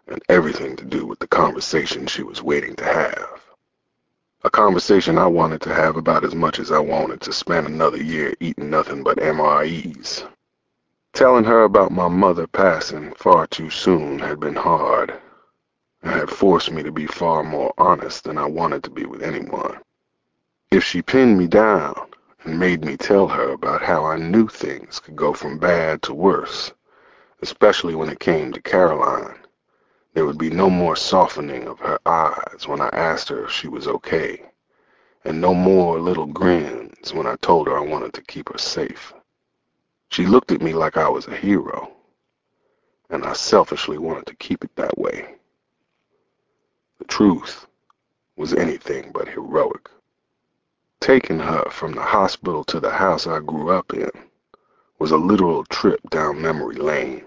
and everything to do with the conversation she was waiting to have. A conversation I wanted to have about as much as I wanted to spend another year eating nothing but MREs. Telling her about my mother passing far too soon had been hard, and had forced me to be far more honest than I wanted to be with anyone. If she pinned me down and made me tell her about how I knew things could go from bad to worse, especially when it came to Caroline, there would be no more softening of her eyes when I asked her if she was okay, and no more little grins when I told her I wanted to keep her safe. She looked at me like I was a hero, and I selfishly wanted to keep it that way. The truth was anything but heroic. Taking her from the hospital to the house I grew up in was a literal trip down memory lane.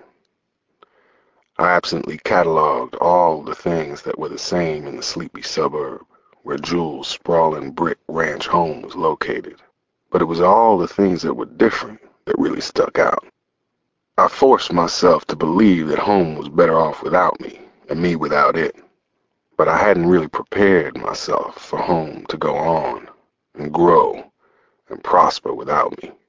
I absently cataloged all the things that were the same in the sleepy suburb where Jules' sprawling brick ranch home was located, but it was all the things that were different that really stuck out. I forced myself to believe that home was better off without me and me without it, but I hadn't really prepared myself for home to go on and grow and prosper without me.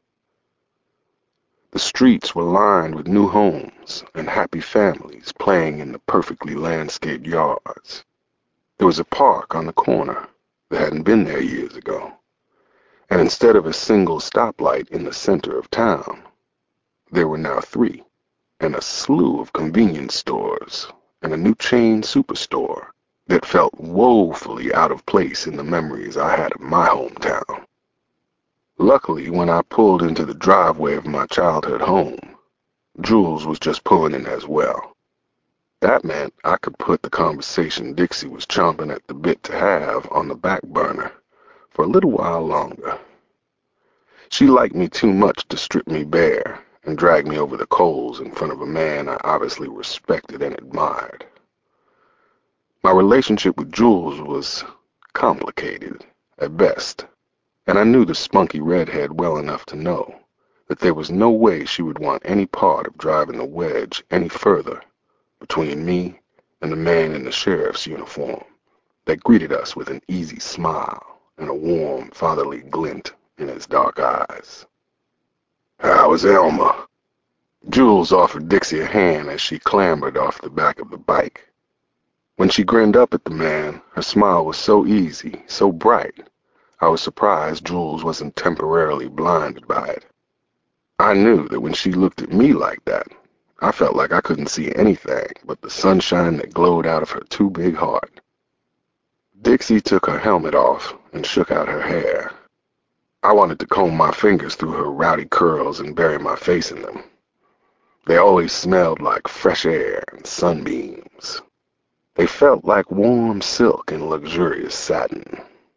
The streets were lined with new homes and happy families playing in the perfectly landscaped yards. There was a park on the corner that hadn't been there years ago, and instead of a single stoplight in the center of town, there were now three, and a slew of convenience stores and a new chain superstore that felt woefully out of place in the memories I had of my hometown. Luckily, when I pulled into the driveway of my childhood home, Jules was just pulling in as well. That meant I could put the conversation Dixie was chomping at the bit to have on the back burner for a little while longer. She liked me too much to strip me bare and drag me over the coals in front of a man I obviously respected and admired. My relationship with Jules was complicated, at best, and I knew the spunky redhead well enough to know that there was no way she would want any part of driving the wedge any further between me and the man in the sheriff's uniform that greeted us with an easy smile and a warm, fatherly glint in his dark eyes. "How is Elma?" Jules offered Dixie a hand as she clambered off the back of the bike. When she grinned up at the man, her smile was so easy, so bright, I was surprised Jules wasn't temporarily blinded by it. I knew that when she looked at me like that, I felt like I couldn't see anything but the sunshine that glowed out of her too big heart. Dixie took her helmet off and shook out her hair. I wanted to comb my fingers through her rowdy curls and bury my face in them. They always smelled like fresh air and sunbeams. They felt like warm silk and luxurious satin.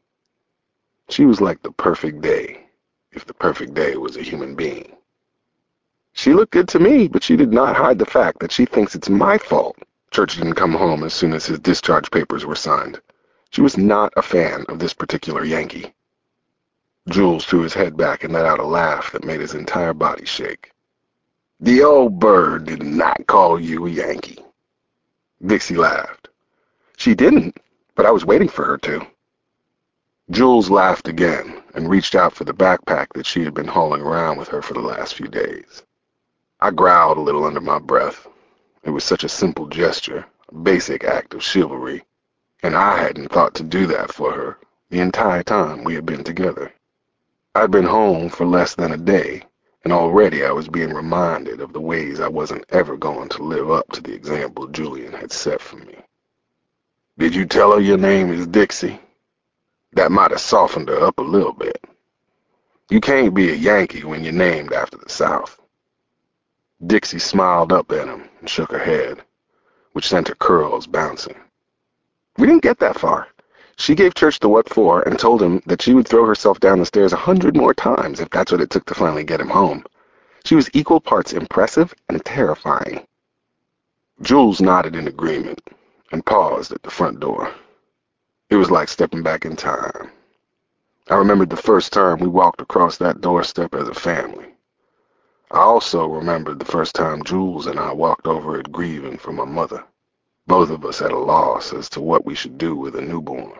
She was like the perfect day, if the perfect day was a human being. She looked good to me, but she did not hide the fact that she thinks it's my fault Church didn't come home as soon as his discharge papers were signed. She was not a fan of this particular Yankee. Jules threw his head back and let out a laugh that made his entire body shake. "The old bird did not call you a Yankee." Dixie laughed. "She didn't, but I was waiting for her to." Jules laughed again and reached out for the backpack that she had been hauling around with her for the last few days. I growled a little under my breath. It was such a simple gesture, a basic act of chivalry, and I hadn't thought to do that for her the entire time we had been together. I'd been home for less than a day, and already I was being reminded of the ways I wasn't ever going to live up to the example Julian had set for me. "Did you tell her your name is Dixie?" That might have softened her up a little bit. You can't be a Yankee when you're named after the South. Dixie smiled up at him and shook her head, which sent her curls bouncing. "We didn't get that far. She gave Church the what for and told him that she would throw herself down the stairs 100 more times if that's what it took to finally get him home. She was equal parts impressive and terrifying." Jules nodded in agreement and paused at the front door. It was like stepping back in time. I remembered the first time we walked across that doorstep as a family. I also remembered the first time Jules and I walked over it grieving for my mother. both of us at a loss as to what we should do with a newborn.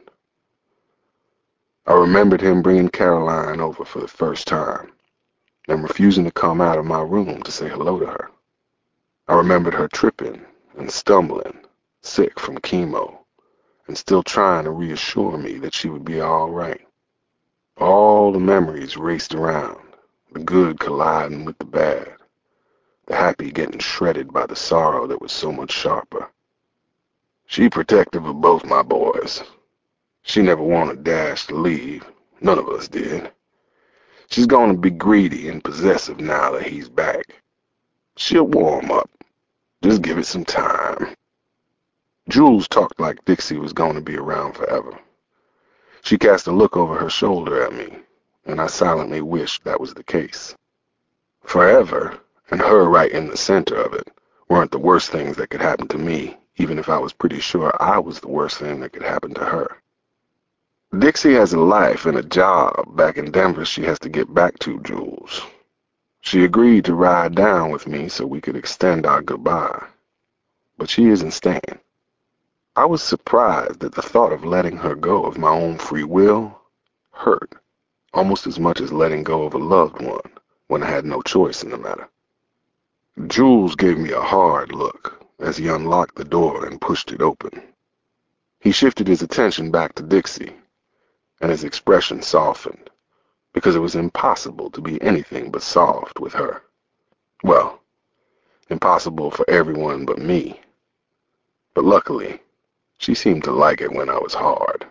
I remembered him bringing Caroline over for the first time and refusing to come out of my room to say hello to her. I remembered her tripping and stumbling, sick from chemo, and still trying to reassure me that she would be all right. All the memories raced around, the good colliding with the bad, the happy getting shredded by the sorrow that was so much sharper. She protective of both my boys. She never wanted Dash to leave. None of us did. She's going to be greedy and possessive now that he's back. She'll warm up. Just give it some time. Jules talked like Dixie was going to be around forever. She cast a look over her shoulder at me, and I silently wished that was the case. Forever, and her right in the center of it, weren't the worst things that could happen to me, even if I was pretty sure I was the worst thing that could happen to her. Dixie has a life and a job back in Denver she has to get back to, Jules. She agreed to ride down with me so we could extend our goodbye, but she isn't staying. I was surprised that the thought of letting her go of my own free will hurt almost as much as letting go of a loved one when I had no choice in the matter. Jules gave me a hard look as he unlocked the door and pushed it open. He shifted his attention back to Dixie, and his expression softened, because it was impossible to be anything but soft with her. Well, impossible for everyone but me. But luckily, she seemed to like it when I was hard.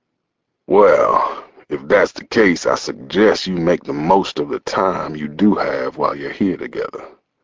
Well, if that's the case, I suggest you make the most of the time you do have while you're here together.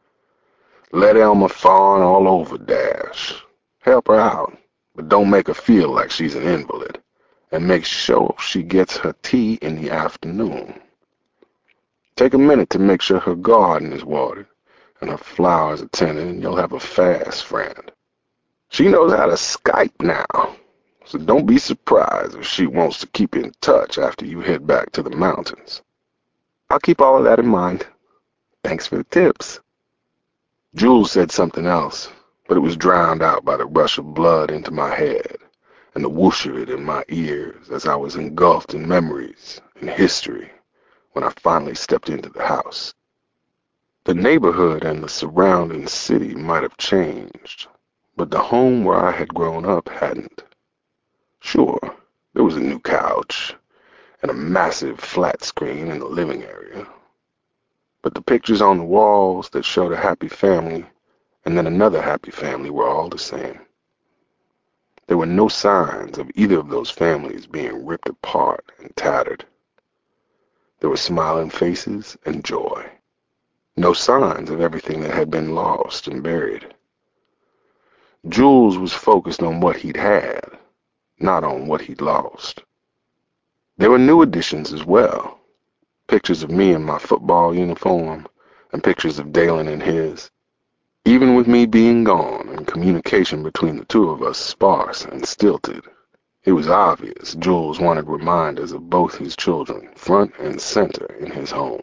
Let Elma fawn all over Dash. Help her out, but don't make her feel like she's an invalid. And make sure she gets her tea in the afternoon. Take a minute to make sure her garden is watered and her flowers are tended, and you'll have a fast friend. She knows how to Skype now, so don't be surprised if she wants to keep in touch after you head back to the mountains. I'll keep all of that in mind. Thanks for the tips. Jules said something else, but it was drowned out by the rush of blood into my head and the whoosh of it in my ears as I was engulfed in memories and history when I finally stepped into the house. The neighborhood and the surrounding city might have changed, but the home where I had grown up hadn't. Sure, there was a new couch and a massive flat screen in the living area, but the pictures on the walls that showed a happy family and then another happy family were all the same. There were no signs of either of those families being ripped apart and tattered. There were smiling faces and joy. No signs of everything that had been lost and buried. Jules was focused on what he'd had, not on what he'd lost. There were new additions as well. Pictures of me in my football uniform and pictures of Dalen in his. Even with me being gone and communication between the two of us sparse and stilted, it was obvious Jules wanted reminders of both his children front and center in his home.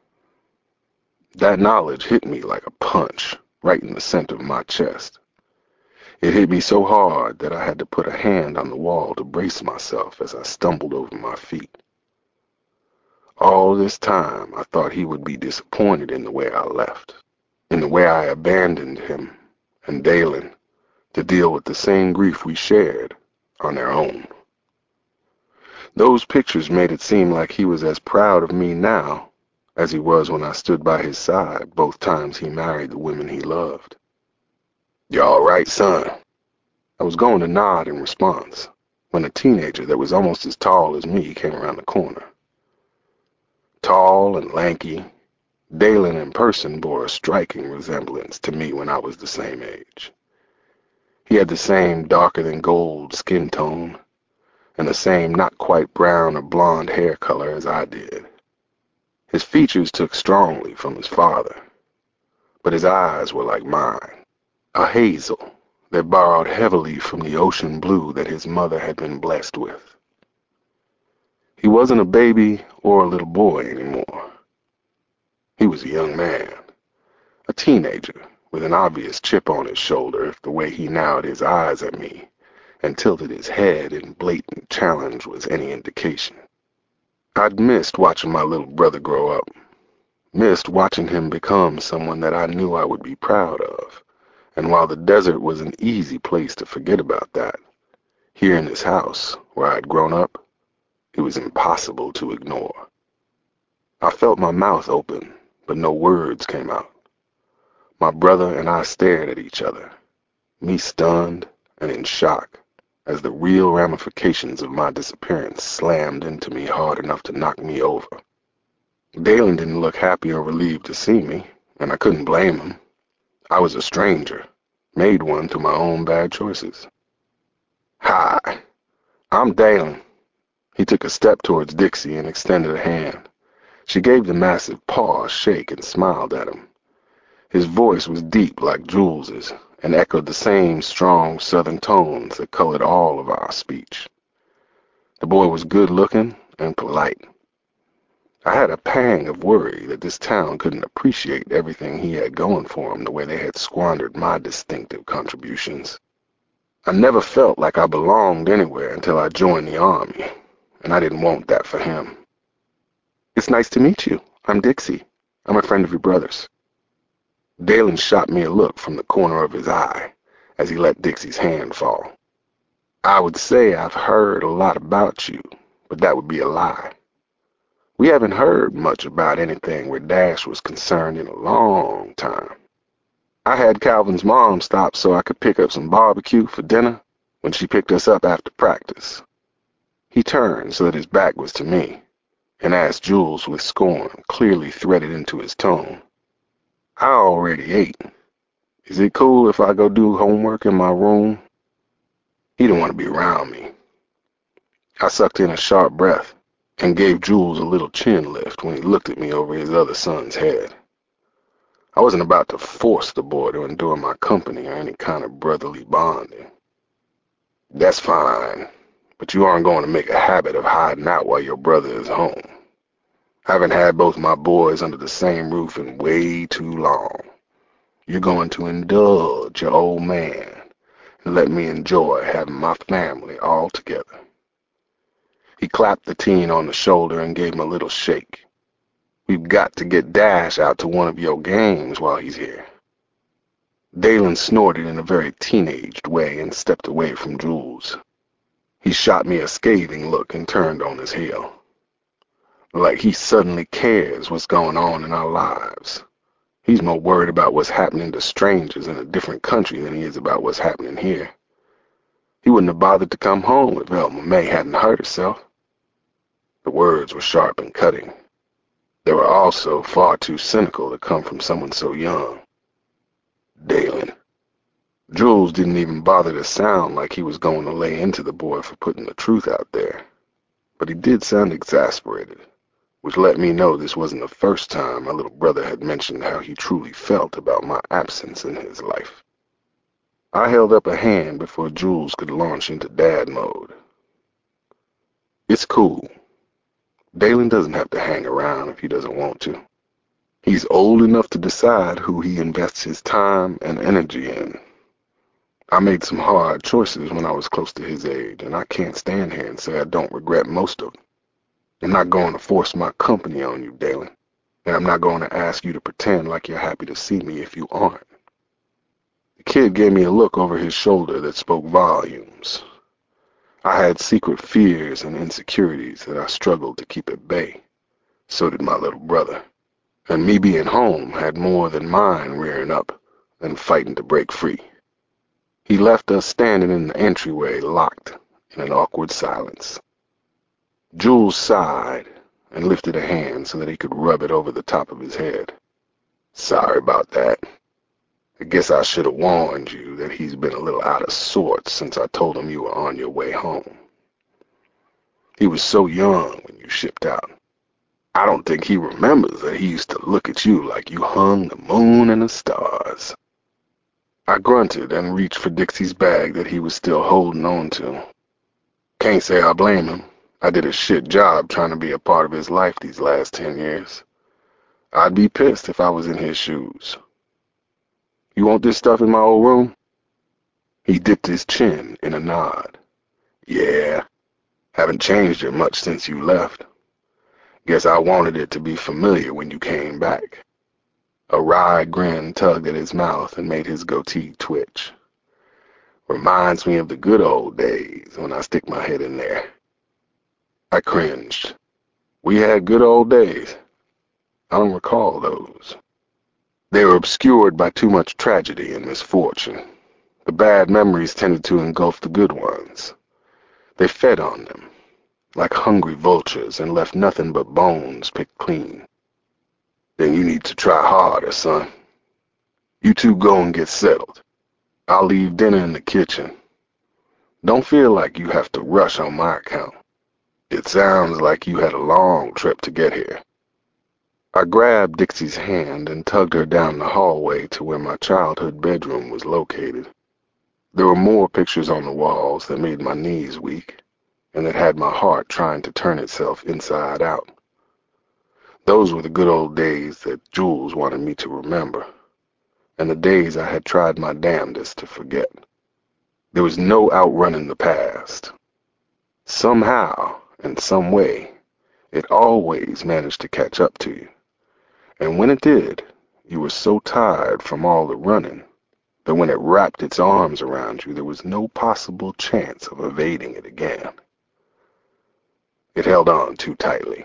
That knowledge hit me like a punch right in the center of my chest. It hit me so hard that I had to put a hand on the wall to brace myself as I stumbled over my feet. All this time I thought he would be disappointed in the way I left, in the way I abandoned him and Dalen to deal with the same grief we shared on their own. Those pictures made it seem like he was as proud of me now as he was when I stood by his side both times he married the women he loved. "You all right, son?" I was going to nod in response when a teenager that was almost as tall as me came around the corner. Tall and lanky, Dalen in person bore a striking resemblance to me when I was the same age. He had the same darker-than-gold skin tone and the same not quite brown or blonde hair color as I did. His features took strongly from his father, but his eyes were like mine, a hazel that borrowed heavily from the ocean blue that his mother had been blessed with. He wasn't a baby or a little boy anymore. He was a young man, a teenager with an obvious chip on his shoulder if the way he narrowed his eyes at me and tilted his head in blatant challenge was any indication. I'd missed watching my little brother grow up, missed watching him become someone that I knew I would be proud of, and while the desert was an easy place to forget about that, here in this house where I'd grown up, it was impossible to ignore. I felt my mouth open, but no words came out. My brother and I stared at each other, me stunned and in shock, as the real ramifications of my disappearance slammed into me hard enough to knock me over. Dalen didn't look happy or relieved to see me, and I couldn't blame him. I was a stranger, made one through my own bad choices. "Hi, I'm Dalen." He took a step towards Dixie and extended a hand. She gave the massive paw a shake and smiled at him. His voice was deep like Jules's and echoed the same strong southern tones that colored all of our speech. The boy was good-looking and polite. I had a pang of worry that this town couldn't appreciate everything he had going for him the way they had squandered my distinctive contributions. I never felt like I belonged anywhere until I joined the Army, and I didn't want that for him. "It's nice to meet you. I'm Dixie. I'm a friend of your brother's." Dalen shot me a look from the corner of his eye as he let Dixie's hand fall. "I would say I've heard a lot about you, but that would be a lie. We haven't heard much about anything where Dash was concerned in a long time. I had Calvin's mom stop so I could pick up some barbecue for dinner when she picked us up after practice." He turned so that his back was to me and asked Jules with scorn clearly threaded into his tone, "I already ate. Is it cool if I go do homework in my room?" He didn't want to be around me. I sucked in a sharp breath and gave Jules a little chin lift when he looked at me over his other son's head. I wasn't about to force the boy to endure my company or any kind of brotherly bonding. "That's fine, but you aren't going to make a habit of hiding out while your brother is home. I haven't had both my boys under the same roof in way too long. You're going to indulge your old man and let me enjoy having my family all together." He clapped the teen on the shoulder and gave him a little shake. "We've got to get Dash out to one of your games while he's here." Dalen snorted in a very teenaged way and stepped away from Jules. He shot me a scathing look and turned on his heel. Like he suddenly cares what's going on in our lives. He's more worried about what's happening to strangers in a different country than he is about what's happening here. He wouldn't have bothered to come home if Elma May hadn't hurt herself. The words were sharp and cutting. They were also far too cynical to come from someone so young. Dalen. Jules didn't even bother to sound like he was going to lay into the boy for putting the truth out there, but he did sound exasperated, which let me know this wasn't the first time my little brother had mentioned how he truly felt about my absence in his life. I held up a hand before Jules could launch into dad mode. "It's cool. Dalen doesn't have to hang around if he doesn't want to. He's old enough to decide who he invests his time and energy in. I made some hard choices when I was close to his age, and I can't stand here and say I don't regret most of them. I'm not going to force my company on you, Dalen, and I'm not going to ask you to pretend like you're happy to see me if you aren't." The kid gave me a look over his shoulder that spoke volumes. I had secret fears and insecurities that I struggled to keep at bay. So did my little brother. And me being home had more than mine rearing up and fighting to break free. He left us standing in the entryway, locked in an awkward silence. Jules sighed and lifted a hand so that he could rub it over the top of his head. "Sorry about that. I guess I should have warned you that he's been a little out of sorts since I told him you were on your way home. He was so young when you shipped out. I don't think he remembers that he used to look at you like you hung the moon and the stars." I grunted and reached for Dixie's bag that he was still holding on to. Can't say I blame him. I did a shit job trying to be a part of his life these last 10 years. I'd be pissed if I was in his shoes. You want this stuff in my old room?" He dipped his chin in a nod. "Yeah, haven't changed it much since you left. Guess I wanted it to be familiar when you came back." A wry grin tugged at his mouth and made his goatee twitch. "Reminds me of the good old days when I stick my head in there." I cringed. We had good old days. I don't recall those. They were obscured by too much tragedy and misfortune. The bad memories tended to engulf the good ones. They fed on them, like hungry vultures, and left nothing but bones picked clean. "Then you need to try harder, son. You two go and get settled. I'll leave dinner in the kitchen. Don't feel like you have to rush on my account. It sounds like you had a long trip to get here." I grabbed Dixie's hand and tugged her down the hallway to where my childhood bedroom was located. There were more pictures on the walls that made my knees weak, and that had my heart trying to turn itself inside out. Those were the good old days that Jules wanted me to remember, and the days I had tried my damnedest to forget. There was no outrunning the past. Somehow, in some way, it always managed to catch up to you. And when it did, you were so tired from all the running that when it wrapped its arms around you, there was no possible chance of evading it again. It held on too tightly.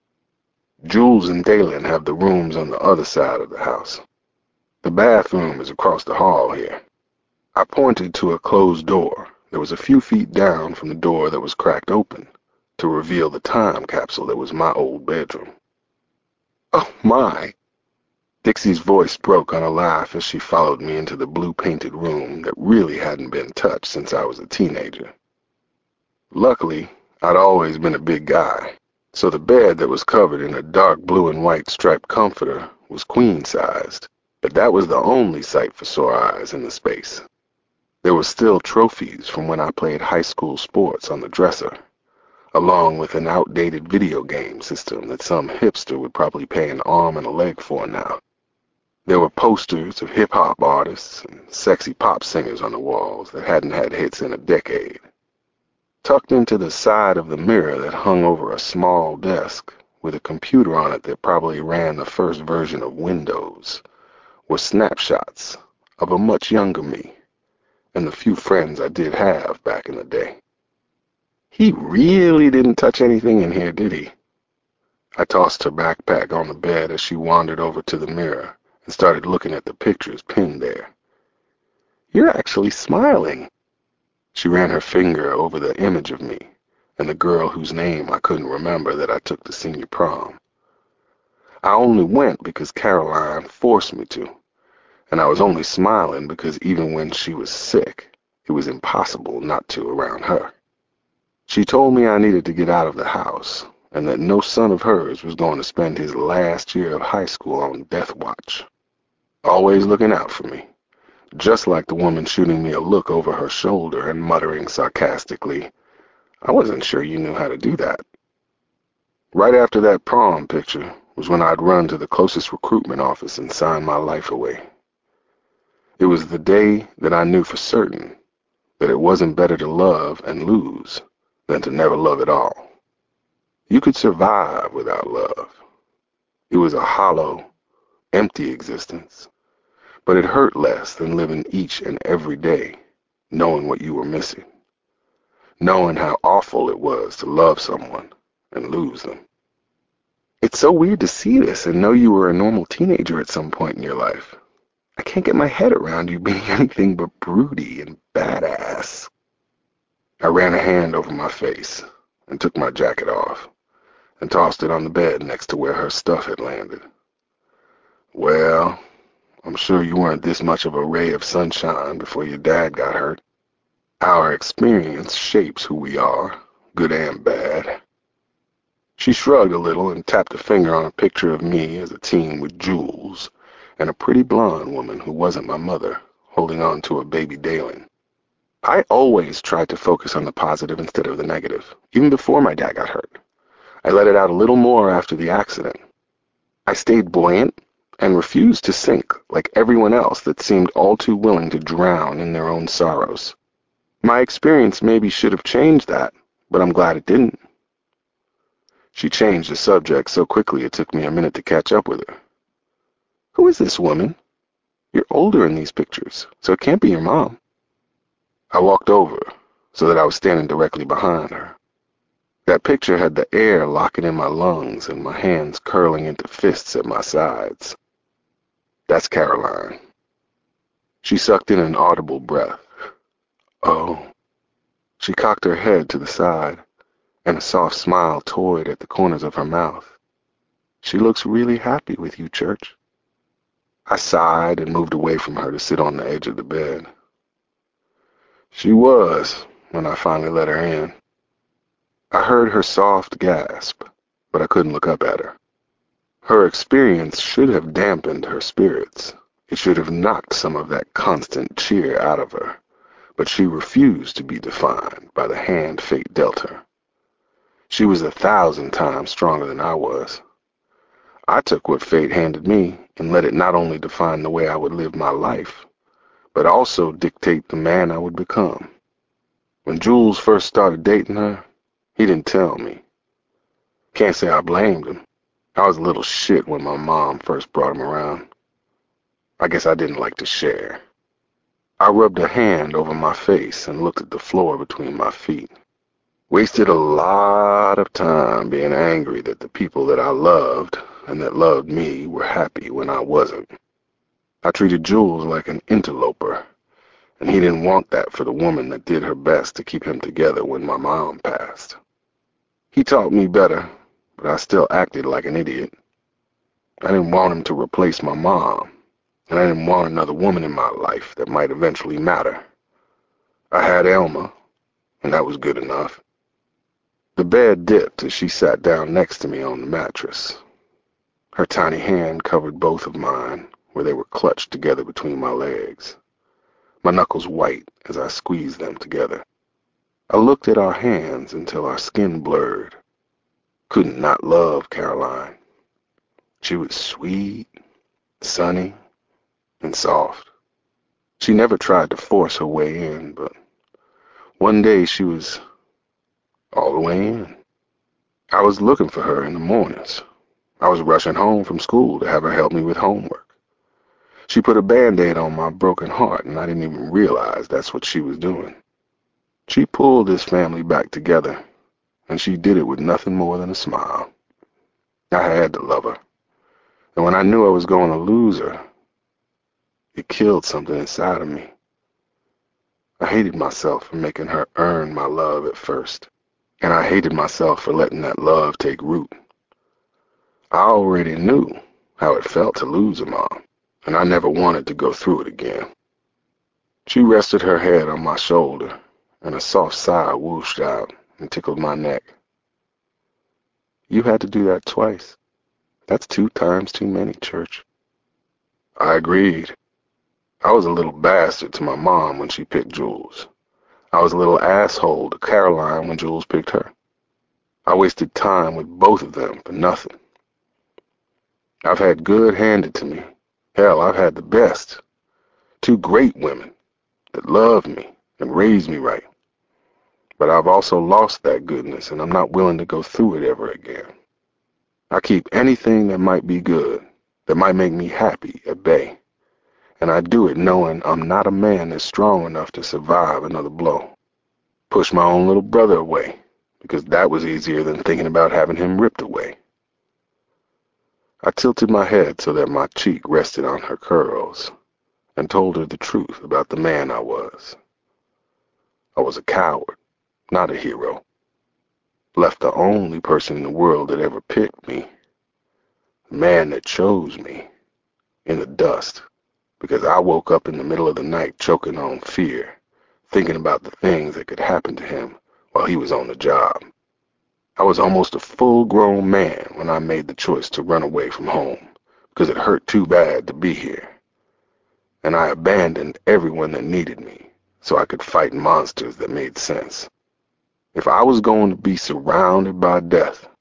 Jules and Dalen have the rooms on the other side of the house. The bathroom is across the hall here. I pointed to a closed door that was a few feet down from the door that was cracked open to reveal the time capsule that was my old bedroom. "Oh, my!" Dixie's voice broke on a laugh as she followed me into the blue-painted room that really hadn't been touched since I was a teenager. Luckily, I'd always been a big guy, so the bed that was covered in a dark blue and white striped comforter was queen-sized, but that was the only sight for sore eyes in the space. There were still trophies from when I played high school sports on the dresser, along with an outdated video game system that some hipster would probably pay an arm and a leg for now. There were posters of hip-hop artists and sexy pop singers on the walls that hadn't had hits in a decade. Tucked into the side of the mirror that hung over a small desk with a computer on it that probably ran the first version of Windows were snapshots of a much younger me and the few friends I did have back in the day. "He really didn't touch anything in here, did he?" I tossed her backpack on the bed as she wandered over to the mirror and started looking at the pictures pinned there. "You're actually smiling." She ran her finger over the image of me and the girl whose name I couldn't remember that I took to senior prom. I only went because Caroline forced me to, and I was only smiling because even when she was sick, it was impossible not to around her. She told me I needed to get out of the house and that no son of hers was going to spend his last year of high school on death watch. Always looking out for me, just like the woman shooting me a look over her shoulder and muttering sarcastically, "I wasn't sure you knew how to do that." Right after that prom picture was when I'd run to the closest recruitment office and sign my life away. It was the day that I knew for certain that it wasn't better to love and lose than to never love at all. You could survive without love. It was a hollow, empty existence, but it hurt less than living each and every day knowing what you were missing, knowing how awful it was to love someone and lose them. It's so weird to see this and know you were a normal teenager at some point in your life. I can't get my head around you being anything but broody and badass. I ran a hand over my face and took my jacket off and tossed it on the bed next to where her stuff had landed. "Well, I'm sure you weren't this much of a ray of sunshine before your dad got hurt. Our experience shapes who we are, good and bad." She shrugged a little and tapped a finger on a picture of me as a teen with Jules and a pretty blonde woman who wasn't my mother, holding on to a baby Dalen. I always tried to focus on the positive instead of the negative, even before my dad got hurt. I let it out a little more after the accident. I stayed buoyant, and refused to sink like everyone else that seemed all too willing to drown in their own sorrows. My experience maybe should have changed that, but I'm glad it didn't. She changed the subject so quickly it took me a minute to catch up with her. Who is this woman? You're older in these pictures, so it can't be your mom. I walked over so that I was standing directly behind her. That picture had the air locking in my lungs and my hands curling into fists at my sides. That's Caroline. She sucked in an audible breath. Oh. She cocked her head to the side, and a soft smile toyed at the corners of her mouth. She looks really happy with you, Church. I sighed and moved away from her to sit on the edge of the bed. She was, when I finally let her in. I heard her soft gasp, but I couldn't look up at her. Her experience should have dampened her spirits. It should have knocked some of that constant cheer out of her, but she refused to be defined by the hand fate dealt her. She was 1,000 times stronger than I was. I took what fate handed me and let it not only define the way I would live my life, but also dictate the man I would become. When Jules first started dating her, he didn't tell me. Can't say I blamed him. I was a little shit when my mom first brought him around. I guess I didn't like to share. I rubbed a hand over my face and looked at the floor between my feet. Wasted a lot of time being angry that the people that I loved and that loved me were happy when I wasn't. I treated Jules like an interloper, and he didn't want that for the woman that did her best to keep him together when my mom passed. He taught me better, but I still acted like an idiot. I didn't want him to replace my mom, and I didn't want another woman in my life that might eventually matter. I had Elma, and that was good enough. The bed dipped as she sat down next to me on the mattress. Her tiny hand covered both of mine, where they were clutched together between my legs, my knuckles white as I squeezed them together. I looked at our hands until our skin blurred. Couldn't not love Caroline. She was sweet, sunny, and soft. She never tried to force her way in, but one day she was all the way in. I was looking for her in the mornings. I was rushing home from school to have her help me with homework. She put a Band-Aid on my broken heart, and I didn't even realize that's what she was doing. She pulled this family back together, and she did it with nothing more than a smile. I had to love her, and when I knew I was going to lose her, it killed something inside of me. I hated myself for making her earn my love at first, and I hated myself for letting that love take root. I already knew how it felt to lose a mom, and I never wanted to go through it again. She rested her head on my shoulder, and a soft sigh whooshed out and tickled my neck. You had to do that twice. That's 2 times too many, Church. I agreed. I was a little bastard to my mom when she picked Jules. I was a little asshole to Caroline when Jules picked her. I wasted time with both of them for nothing. I've had good handed to me. Hell, I've had the best. 2 great women that loved me and raised me right. But I've also lost that goodness, and I'm not willing to go through it ever again. I keep anything that might be good, that might make me happy, at bay. And I do it knowing I'm not a man that's strong enough to survive another blow. Push my own little brother away, because that was easier than thinking about having him ripped away. I tilted my head so that my cheek rested on her curls, and told her the truth about the man I was. I was a coward, not a hero. Left the only person in the world that ever picked me, the man that chose me, in the dust, because I woke up in the middle of the night choking on fear, thinking about the things that could happen to him while he was on the job. I was almost a full-grown man when I made the choice to run away from home, because it hurt too bad to be here. And I abandoned everyone that needed me so I could fight monsters that made sense. If I was going to be surrounded by death,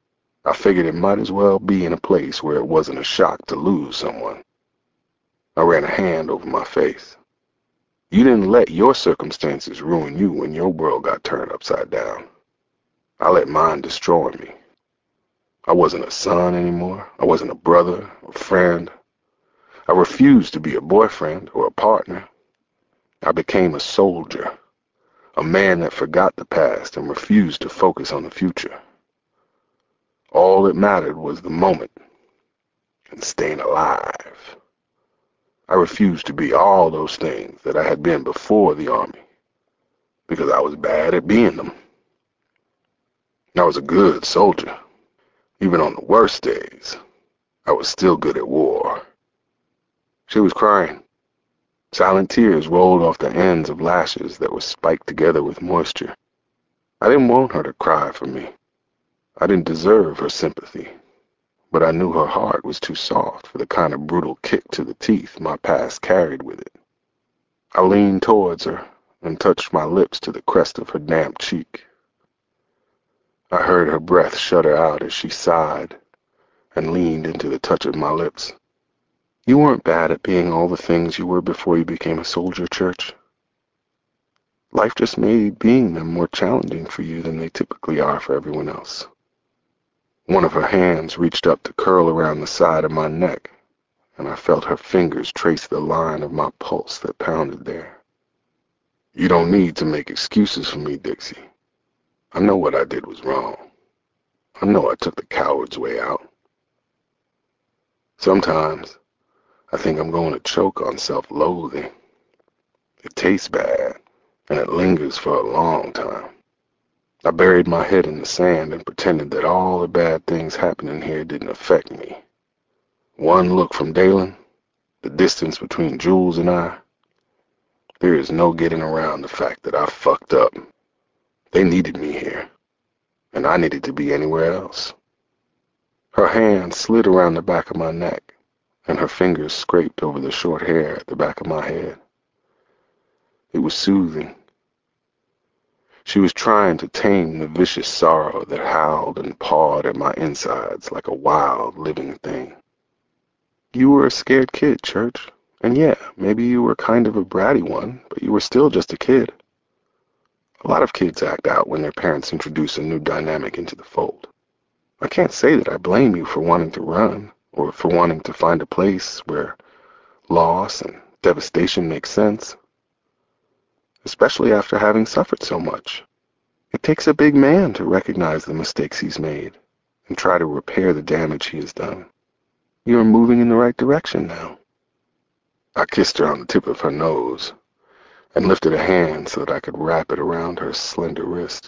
I figured it might as well be in a place where it wasn't a shock to lose someone. I ran a hand over my face. You didn't let your circumstances ruin you when your world got turned upside down. I let mine destroy me. I wasn't a son anymore. I wasn't a brother or friend. I refused to be a boyfriend or a partner. I became a soldier, a man that forgot the past and refused to focus on the future. All that mattered was the moment and staying alive. I refused to be all those things that I had been before the army because I was bad at being them. I was a good soldier. Even on the worst days, I was still good at war. She was crying. Silent tears rolled off the ends of lashes that were spiked together with moisture. I didn't want her to cry for me. I didn't deserve her sympathy, but I knew her heart was too soft for the kind of brutal kick to the teeth my past carried with it. I leaned towards her and touched my lips to the crest of her damp cheek. I heard her breath shudder out as she sighed and leaned into the touch of my lips. You weren't bad at being all the things you were before you became a soldier, Church. Life just made being them more challenging for you than they typically are for everyone else. One of her hands reached up to curl around the side of my neck, and I felt her fingers trace the line of my pulse that pounded there. You don't need to make excuses for me, Dixie. I know what I did was wrong. I know I took the coward's way out. Sometimes I think I'm going to choke on self-loathing. It tastes bad, and it lingers for a long time. I buried my head in the sand and pretended that all the bad things happening here didn't affect me. One look from Dalen, the distance between Jules and I, there is no getting around the fact that I fucked up. They needed me here, and I needed to be anywhere else. Her hand slid around the back of my neck, and her fingers scraped over the short hair at the back of my head. It was soothing. She was trying to tame the vicious sorrow that howled and pawed at my insides like a wild, living thing. You were a scared kid, Church. And yeah, maybe you were kind of a bratty one, but you were still just a kid. A lot of kids act out when their parents introduce a new dynamic into the fold. I can't say that I blame you for wanting to run, or for wanting to find a place where loss and devastation make sense, especially after having suffered so much. It takes a big man to recognize the mistakes he's made and try to repair the damage he has done. You are moving in the right direction now. I kissed her on the tip of her nose and lifted a hand so that I could wrap it around her slender wrist.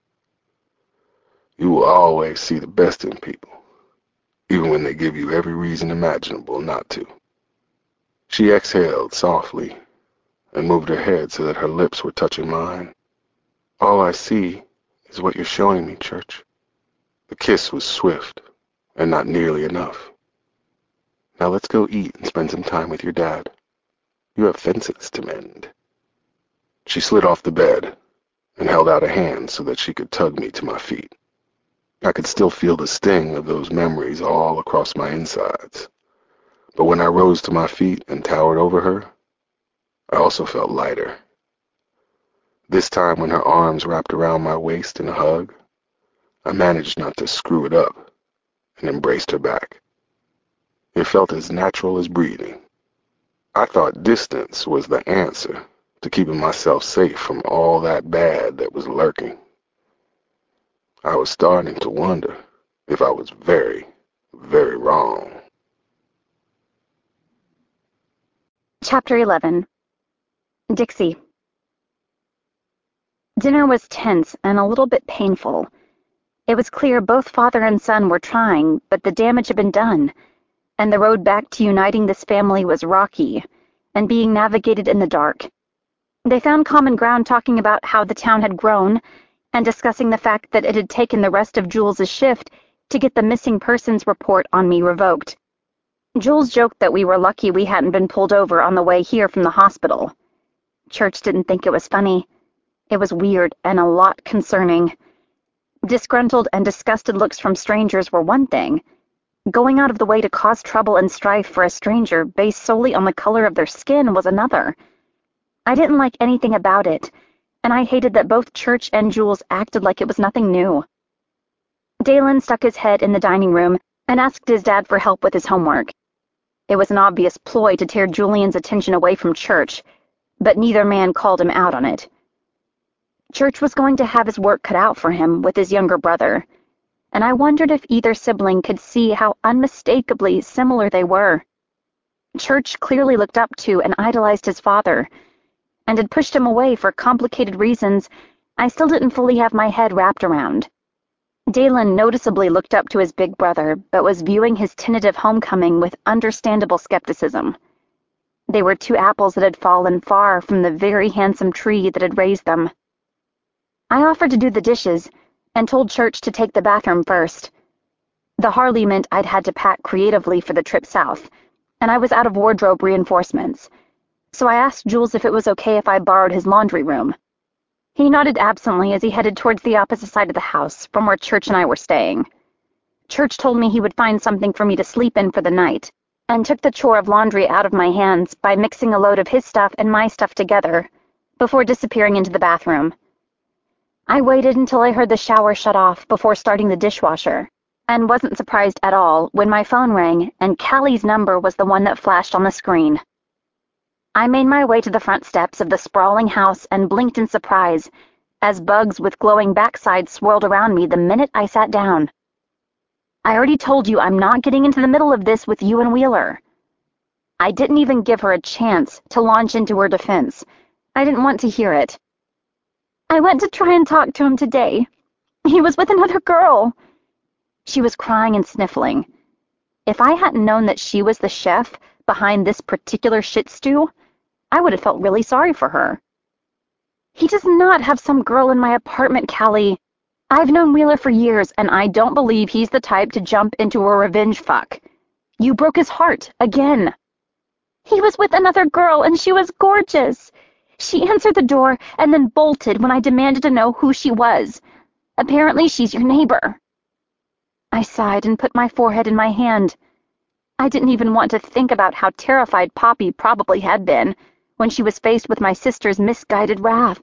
You will always see the best in people, even when they give you every reason imaginable not to. She exhaled softly and moved her head so that her lips were touching mine. All I see is what you're showing me, Church. The kiss was swift and not nearly enough. Now let's go eat and spend some time with your dad. You have fences to mend. She slid off the bed and held out a hand so that she could tug me to my feet. I could still feel the sting of those memories all across my insides. But when I rose to my feet and towered over her, I also felt lighter. This time when her arms wrapped around my waist in a hug, I managed not to screw it up and embraced her back. It felt as natural as breathing. I thought distance was the answer to keeping myself safe from all that bad that was lurking. I was starting to wonder if I was very, very wrong. Chapter 11. Dixie. Dinner was tense and a little bit painful. It was clear both father and son were trying, but the damage had been done, and the road back to uniting this family was rocky and being navigated in the dark. They found common ground talking about how the town had grown and discussing the fact that it had taken the rest of Jules's shift to get the missing persons report on me revoked. Jules joked that we were lucky we hadn't been pulled over on the way here from the hospital. Church didn't think it was funny. It was weird and a lot concerning. Disgruntled and disgusted looks from strangers were one thing. Going out of the way to cause trouble and strife for a stranger based solely on the color of their skin was another. I didn't like anything about it, and I hated that both Church and Jules acted like it was nothing new. Dalen stuck his head in the dining room and asked his dad for help with his homework. It was an obvious ploy to tear Julian's attention away from Church, but neither man called him out on it. Church was going to have his work cut out for him with his younger brother, and I wondered if either sibling could see how unmistakably similar they were. Church clearly looked up to and idolized his father, and had pushed him away for complicated reasons I still didn't fully have my head wrapped around. Dalen noticeably looked up to his big brother, but was viewing his tentative homecoming with understandable skepticism. They were two apples that had fallen far from the very handsome tree that had raised them. I offered to do the dishes, and told Church to take the bathroom first. The Harley meant I'd had to pack creatively for the trip south, and I was out of wardrobe reinforcements, so I asked Jules if it was okay if I borrowed his laundry room. He nodded absently as he headed towards the opposite side of the house, from where Church and I were staying. Church told me he would find something for me to sleep in for the night, and took the chore of laundry out of my hands by mixing a load of his stuff and my stuff together, before disappearing into the bathroom. I waited until I heard the shower shut off before starting the dishwasher, and wasn't surprised at all when my phone rang and Callie's number was the one that flashed on the screen. I made my way to the front steps of the sprawling house and blinked in surprise as bugs with glowing backsides swirled around me the minute I sat down. I already told you I'm not getting into the middle of this with you and Wheeler. I didn't even give her a chance to launch into her defense. I didn't want to hear it. I went to try and talk to him today. He was with another girl. She was crying and sniffling. If I hadn't known that she was the chef behind this particular shit stew, I would have felt really sorry for her. He does not have some girl in my apartment, Callie. I've known Wheeler for years, and I don't believe he's the type to jump into a revenge fuck. You broke his heart, again. He was with another girl, and she was gorgeous. She answered the door and then bolted when I demanded to know who she was. Apparently she's your neighbor. I sighed and put my forehead in my hand. I didn't even want to think about how terrified Poppy probably had been when she was faced with my sister's misguided wrath.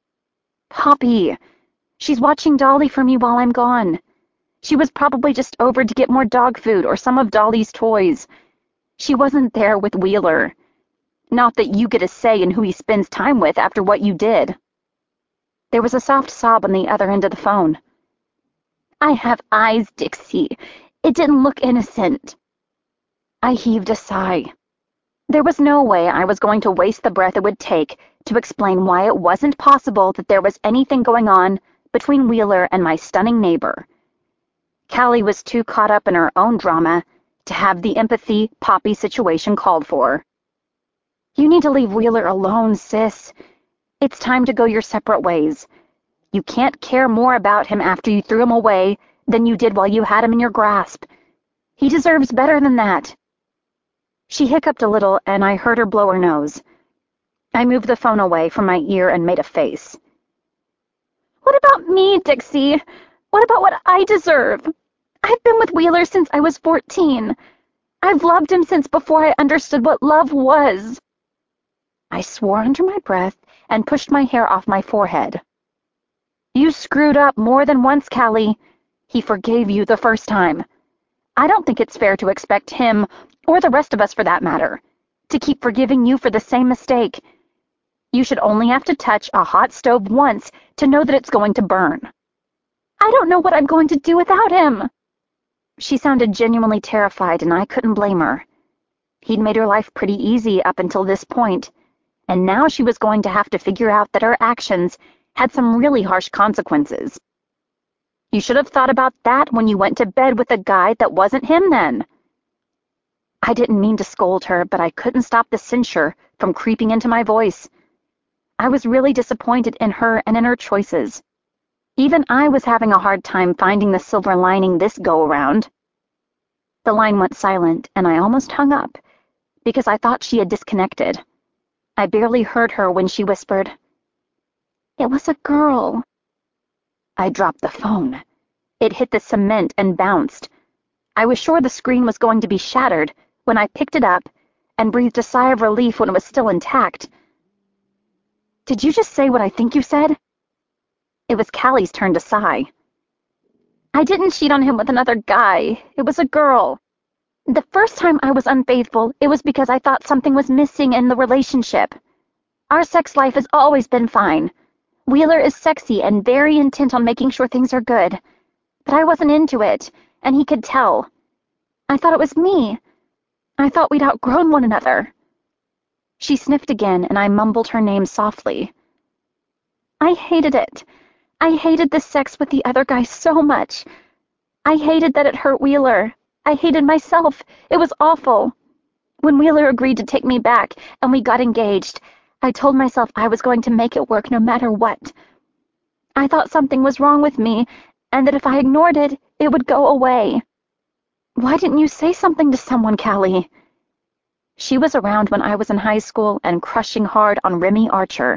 Poppy, she's watching Dolly for me while I'm gone. She was probably just over to get more dog food or some of Dolly's toys. She wasn't there with Wheeler. Not that you get a say in who he spends time with after what you did. There was a soft sob on the other end of the phone. I have eyes, Dixie. It didn't look innocent. I heaved a sigh. There was no way I was going to waste the breath it would take to explain why it wasn't possible that there was anything going on between Wheeler and my stunning neighbor. Callie was too caught up in her own drama to have the empathy Poppy's situation called for. You need to leave Wheeler alone, sis. It's time to go your separate ways. You can't care more about him after you threw him away than you did while you had him in your grasp. He deserves better than that. She hiccuped a little, and I heard her blow her nose. I moved the phone away from my ear and made a face. What about me, Dixie? What about what I deserve? I've been with Wheeler since I was 14. I've loved him since before I understood what love was. I swore under my breath and pushed my hair off my forehead. You screwed up more than once, Callie. He forgave you the first time. I don't think it's fair to expect him, or the rest of us for that matter, to keep forgiving you for the same mistake. You should only have to touch a hot stove once to know that it's going to burn. I don't know what I'm going to do without him. She sounded genuinely terrified, and I couldn't blame her. He'd made her life pretty easy up until this point, and now she was going to have to figure out that her actions had some really harsh consequences. You should have thought about that when you went to bed with a guy that wasn't him then. I didn't mean to scold her, but I couldn't stop the censure from creeping into my voice. I was really disappointed in her and in her choices. Even I was having a hard time finding the silver lining this go-around. The line went silent, and I almost hung up, because I thought she had disconnected. I barely heard her when she whispered, "It was a girl." I dropped the phone. It hit the cement and bounced. I was sure the screen was going to be shattered when I picked it up and breathed a sigh of relief when it was still intact. "Did you just say what I think you said?" It was Callie's turn to sigh. "I didn't cheat on him with another guy. It was a girl. The first time I was unfaithful, it was because I thought something was missing in the relationship. Our sex life has always been fine. Wheeler is sexy and very intent on making sure things are good. But I wasn't into it, and he could tell. I thought it was me. I thought we'd outgrown one another." She sniffed again, and I mumbled her name softly. "I hated it. I hated the sex with the other guy so much. I hated that it hurt Wheeler. I hated myself. It was awful. When Wheeler agreed to take me back and we got engaged, I told myself I was going to make it work no matter what. I thought something was wrong with me, and that if I ignored it, it would go away. Why didn't you say something to someone, Callie?" She was around when I was in high school and crushing hard on Remy Archer.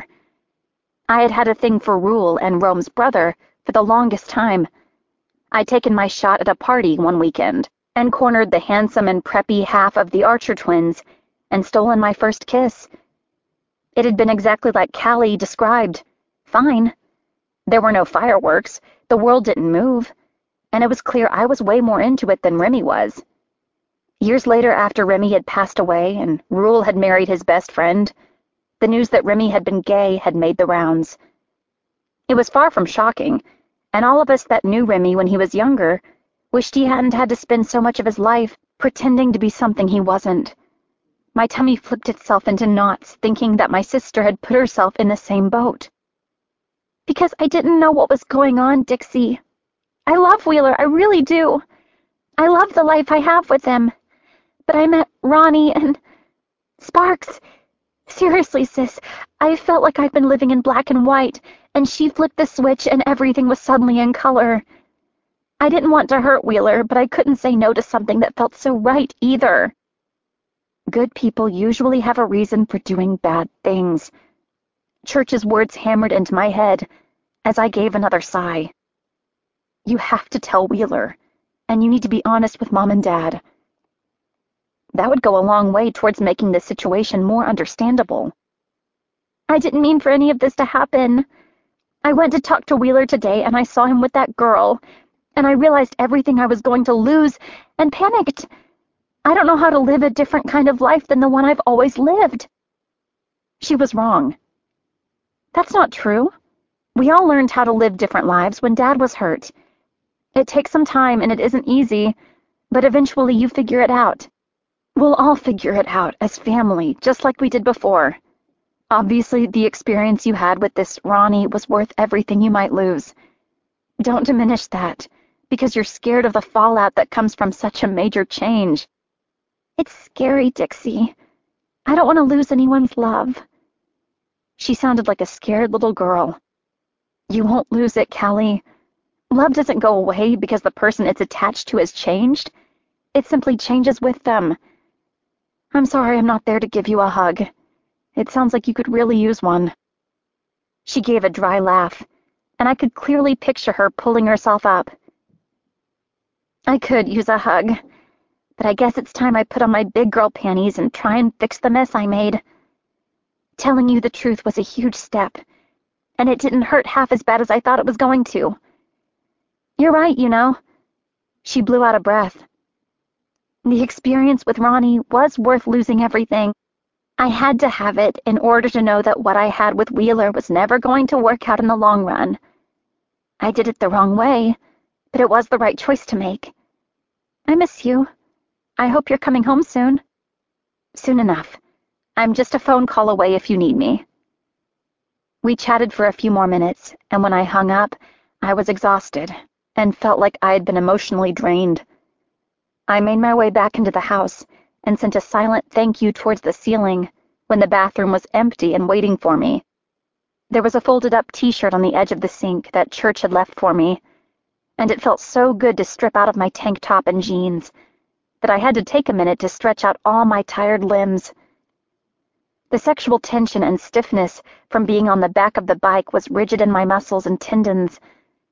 I had had a thing for Rule and Rome's brother for the longest time. I'd taken my shot at a party one weekend and cornered the handsome and preppy half of the Archer twins and stolen my first kiss. It had been exactly like Callie described. Fine. There were no fireworks, the world didn't move, and it was clear I was way more into it than Remy was. Years later, after Remy had passed away and Rule had married his best friend, the news that Remy had been gay had made the rounds. It was far from shocking, and all of us that knew Remy when he was younger wished he hadn't had to spend so much of his life pretending to be something he wasn't. My tummy flipped itself into knots, thinking that my sister had put herself in the same boat. "Because I didn't know what was going on, Dixie. I love Wheeler, I really do. I love the life I have with him. But I met Ronnie and Sparks. Seriously, sis, I felt like I've been living in black and white, and she flipped the switch and everything was suddenly in color. I didn't want to hurt Wheeler, but I couldn't say no to something that felt so right either. Good people usually have a reason for doing bad things." Church's words hammered into my head as I gave another sigh. "You have to tell Wheeler, and you need to be honest with Mom and Dad." That would go a long way towards making the situation more understandable. "I didn't mean for any of this to happen. I went to talk to Wheeler today, and I saw him with that girl, and I realized everything I was going to lose, and panicked. I don't know how to live a different kind of life than the one I've always lived." She was wrong. That's not true. We all learned how to live different lives when Dad was hurt. It takes some time, and it isn't easy, but eventually you figure it out. We'll all figure it out as family, just like we did before. Obviously, the experience you had with this Ronnie was worth everything you might lose. Don't diminish that, because you're scared of the fallout that comes from such a major change. It's scary, Dixie. I don't want to lose anyone's love. She sounded like a scared little girl. You won't lose it, Callie. Love doesn't go away because the person it's attached to has changed. It simply changes with them. I'm sorry I'm not there to give you a hug. It sounds like you could really use one." She gave a dry laugh, and I could clearly picture her pulling herself up. "I could use a hug, but I guess it's time I put on my big girl panties and try and fix the mess I made. Telling you the truth was a huge step, and it didn't hurt half as bad as I thought it was going to. You're right, you know." She blew out a breath. "The experience with Ronnie was worth losing everything. I had to have it in order to know that what I had with Wheeler was never going to work out in the long run. I did it the wrong way, but it was the right choice to make. I miss you. I hope you're coming home soon." "Soon enough. I'm just a phone call away if you need me." We chatted for a few more minutes, and when I hung up, I was exhausted and felt like I had been emotionally drained. I made my way back into the house and sent a silent thank you towards the ceiling when the bathroom was empty and waiting for me. There was a folded-up t-shirt on the edge of the sink that Church had left for me, and it felt so good to strip out of my tank top and jeans that I had to take a minute to stretch out all my tired limbs. The sexual tension and stiffness from being on the back of the bike was rigid in my muscles and tendons.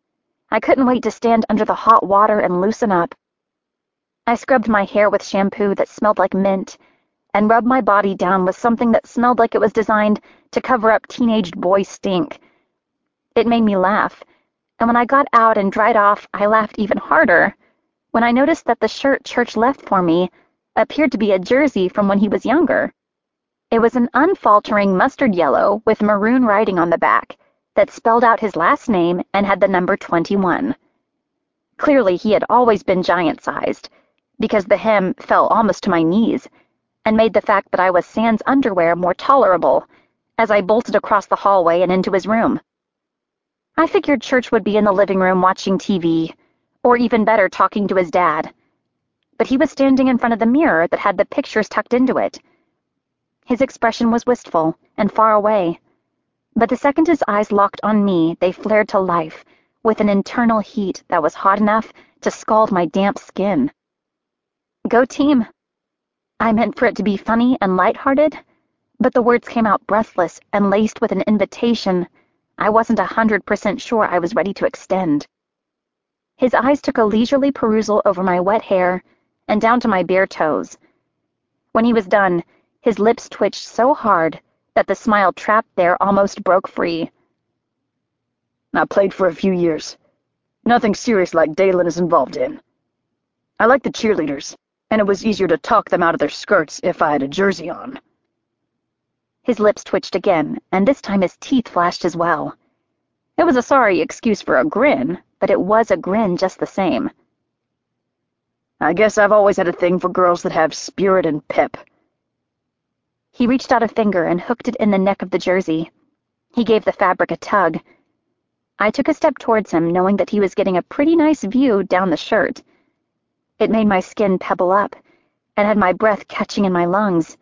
I couldn't wait to stand under the hot water and loosen up. I scrubbed my hair with shampoo that smelled like mint and rubbed my body down with something that smelled like it was designed to cover up teenaged boy stink. It made me laugh, and when I got out and dried off, I laughed even harder when I noticed that the shirt Church left for me appeared to be a jersey from when he was younger. It was an unfaltering mustard yellow with maroon writing on the back that spelled out his last name and had the number 21. Clearly, he had always been giant-sized, because the hem fell almost to my knees and made the fact that I was sans underwear more tolerable as I bolted across the hallway and into his room. I figured Church would be in the living room watching TV, or even better, talking to his dad. But he was standing in front of the mirror that had the pictures tucked into it. His expression was wistful and far away, but the second his eyes locked on me, they flared to life with an internal heat that was hot enough to scald my damp skin. Go team. I meant for it to be funny and lighthearted, but the words came out breathless and laced with an invitation I wasn't 100% sure I was ready to extend. His eyes took a leisurely perusal over my wet hair and down to my bare toes. When he was done, his lips twitched so hard that the smile trapped there almost broke free. I played for a few years. Nothing serious like Dalen is involved in. I liked the cheerleaders, and it was easier to talk them out of their skirts if I had a jersey on. His lips twitched again, and this time his teeth flashed as well. It was a sorry excuse for a grin, but it was a grin just the same. I guess I've always had a thing for girls that have spirit and pep. He reached out a finger and hooked it in the neck of the jersey. He gave the fabric a tug. I took a step towards him, knowing that he was getting a pretty nice view down the shirt. It made my skin pebble up, and had my breath catching in my lungs.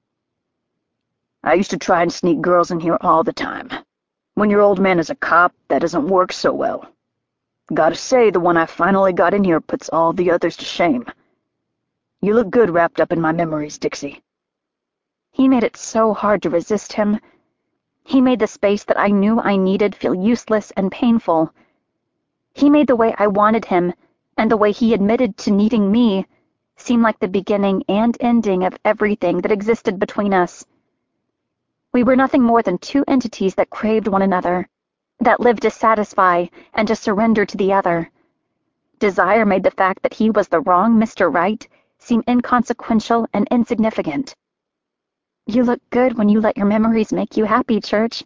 I used to try and sneak girls in here all the time. When your old man is a cop, that doesn't work so well. Gotta say, the one I finally got in here puts all the others to shame. You look good wrapped up in my memories, Dixie. He made it so hard to resist him. He made the space that I knew I needed feel useless and painful. He made the way I wanted him, and the way he admitted to needing me, seem like the beginning and ending of everything that existed between us. We were nothing more than two entities that craved one another, that lived to satisfy and to surrender to the other. Desire made the fact that he was the wrong Mr. Right seem inconsequential and insignificant. You look good when you let your memories make you happy, Church.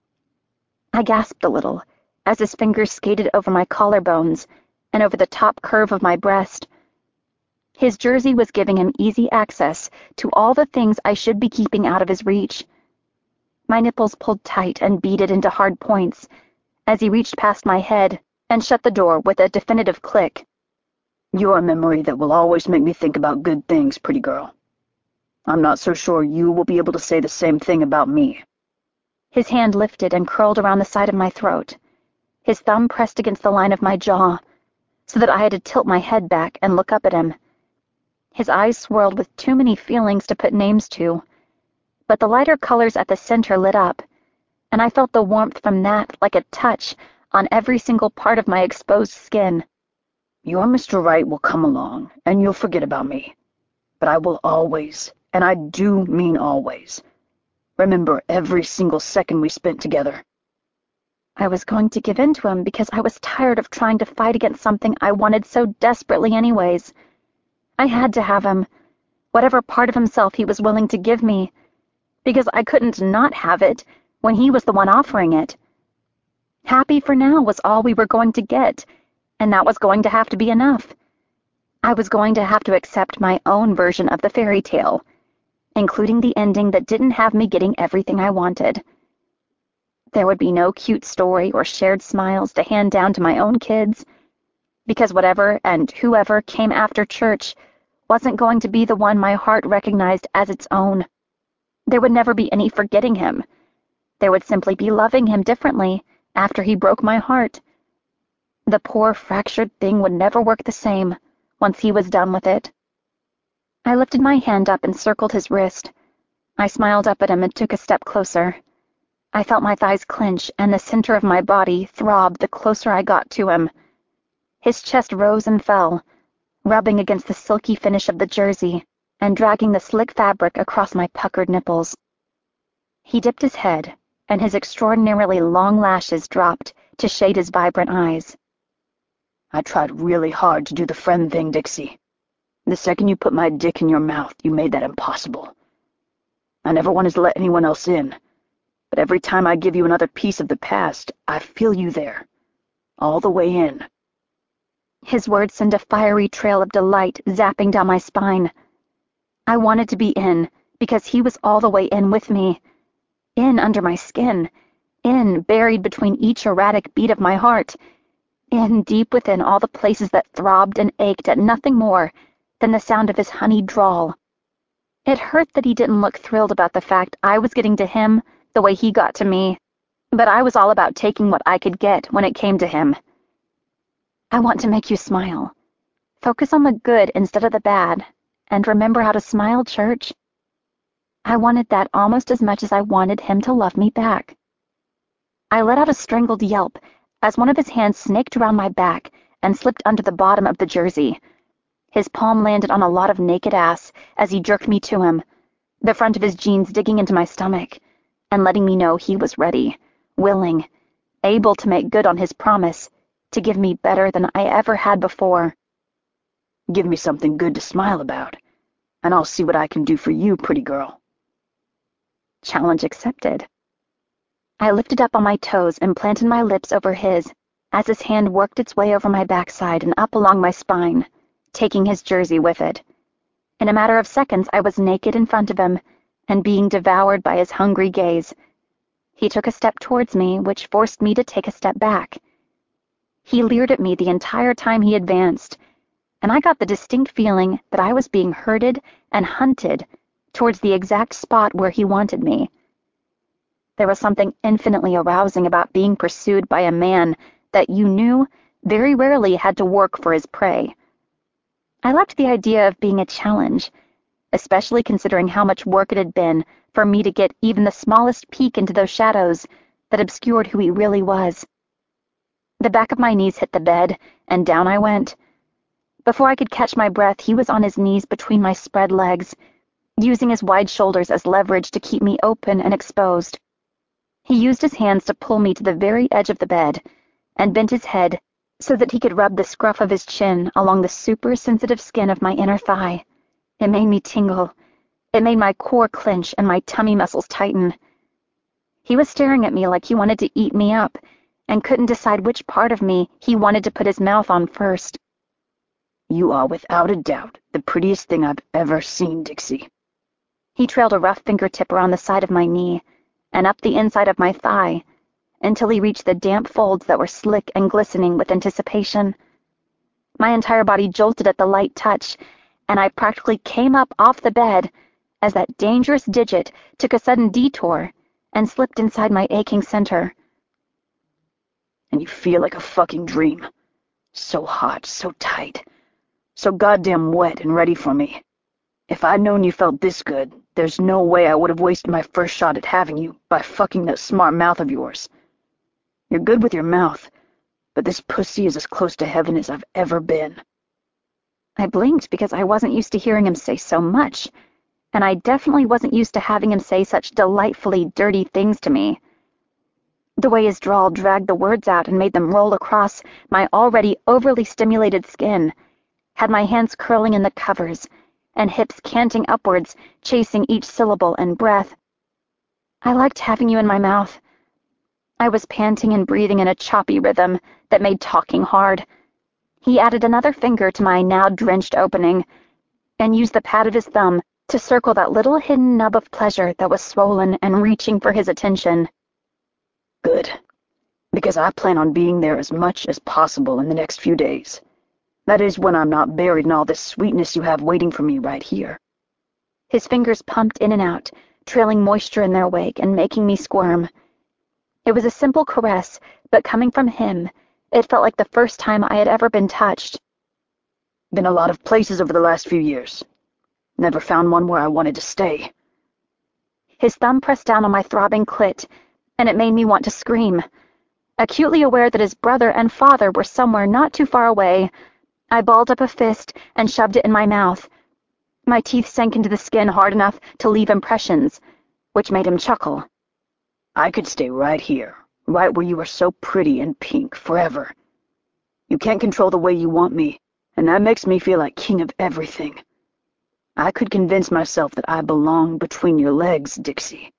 I gasped a little as his fingers skated over my collarbones and over the top curve of my breast. His jersey was giving him easy access to all the things I should be keeping out of his reach. My nipples pulled tight and beaded into hard points as he reached past my head and shut the door with a definitive click. You're a memory that will always make me think about good things, pretty girl. I'm not so sure you will be able to say the same thing about me. His hand lifted and curled around the side of my throat. His thumb pressed against the line of my jaw, so that I had to tilt my head back and look up at him. His eyes swirled with too many feelings to put names to, but the lighter colors at the center lit up, and I felt the warmth from that like a touch on every single part of my exposed skin. Your Mr. Right will come along, and you'll forget about me. But I will always, and I do mean always, remember every single second we spent together. I was going to give in to him because I was tired of trying to fight against something I wanted so desperately anyways. I had to have him, whatever part of himself he was willing to give me, because I couldn't not have it when he was the one offering it. Happy for now was all we were going to get, and that was going to have to be enough. I was going to have to accept my own version of the fairy tale, including the ending that didn't have me getting everything I wanted. There would be no cute story or shared smiles to hand down to my own kids, because whatever and whoever came after Church wasn't going to be the one my heart recognized as its own. There would never be any forgetting him. There would simply be loving him differently after he broke my heart. The poor fractured thing would never work the same once he was done with it. I lifted my hand up and circled his wrist. I smiled up at him and took a step closer. I felt my thighs clench and the center of my body throb the closer I got to him. His chest rose and fell, rubbing against the silky finish of the jersey and dragging the slick fabric across my puckered nipples. He dipped his head, and his extraordinarily long lashes dropped to shade his vibrant eyes. I tried really hard to do the friend thing, Dixie. The second you put my dick in your mouth, you made that impossible. I never wanted to let anyone else in, but every time I give you another piece of the past, I feel you there, all the way in. His words sent a fiery trail of delight zapping down my spine. I wanted to be in, because he was all the way in with me, in under my skin, in buried between each erratic beat of my heart, in deep within all the places that throbbed and ached at nothing more than the sound of his honeyed drawl. It hurt that he didn't look thrilled about the fact I was getting to him the way he got to me, but I was all about taking what I could get when it came to him. I want to make you smile. Focus on the good instead of the bad, and remember how to smile, Church. I wanted that almost as much as I wanted him to love me back. I let out a strangled yelp as one of his hands snaked around my back and slipped under the bottom of the jersey. His palm landed on a lot of naked ass as he jerked me to him, the front of his jeans digging into my stomach, and letting me know he was ready, willing, able to make good on his promise to give me better than I ever had before. Give me something good to smile about, and I'll see what I can do for you, pretty girl. Challenge accepted. I lifted up on my toes and planted my lips over his as his hand worked its way over my backside and up along my spine, taking his jersey with it. In a matter of seconds, I was naked in front of him and being devoured by his hungry gaze. He took a step towards me, which forced me to take a step back. He leered at me the entire time he advanced, and I got the distinct feeling that I was being herded and hunted towards the exact spot where he wanted me. There was something infinitely arousing about being pursued by a man that you knew very rarely had to work for his prey. I liked the idea of being a challenge, especially considering how much work it had been for me to get even the smallest peek into those shadows that obscured who he really was. The back of my knees hit the bed, and down I went. Before I could catch my breath, he was on his knees between my spread legs, using his wide shoulders as leverage to keep me open and exposed. He used his hands to pull me to the very edge of the bed, and bent his head so that he could rub the scruff of his chin along the super-sensitive skin of my inner thigh. It made me tingle. It made my core clench and my tummy muscles tighten. He was staring at me like he wanted to eat me up, and couldn't decide which part of me he wanted to put his mouth on first. You are without a doubt the prettiest thing I've ever seen, Dixie. He trailed a rough fingertip around the side of my knee, and up the inside of my thigh, until he reached the damp folds that were slick and glistening with anticipation. My entire body jolted at the light touch, and I practically came up off the bed as that dangerous digit took a sudden detour and slipped inside my aching center. And you feel like a fucking dream. So hot, so tight, so goddamn wet and ready for me. If I'd known you felt this good, there's no way I would have wasted my first shot at having you by fucking that smart mouth of yours. You're good with your mouth, but this pussy is as close to heaven as I've ever been. I blinked because I wasn't used to hearing him say so much, and I definitely wasn't used to having him say such delightfully dirty things to me. The way his drawl dragged the words out and made them roll across my already overly stimulated skin had my hands curling in the covers and hips canting upwards, chasing each syllable and breath. I liked having you in my mouth. I was panting and breathing in a choppy rhythm that made talking hard. He added another finger to my now drenched opening and used the pad of his thumb to circle that little hidden nub of pleasure that was swollen and reaching for his attention. Good, because I plan on being there as much as possible in the next few days. That is, when I'm not buried in all this sweetness you have waiting for me right here. His fingers pumped in and out, trailing moisture in their wake and making me squirm. It was a simple caress, but coming from him, it felt like the first time I had ever been touched. Been a lot of places over the last few years. Never found one where I wanted to stay. His thumb pressed down on my throbbing clit, and it made me want to scream. Acutely aware that his brother and father were somewhere not too far away, I balled up a fist and shoved it in my mouth. My teeth sank into the skin hard enough to leave impressions, which made him chuckle. I could stay right here, right where you are so pretty and pink, forever. You can't control the way you want me, and that makes me feel like king of everything. I could convince myself that I belong between your legs, Dixie.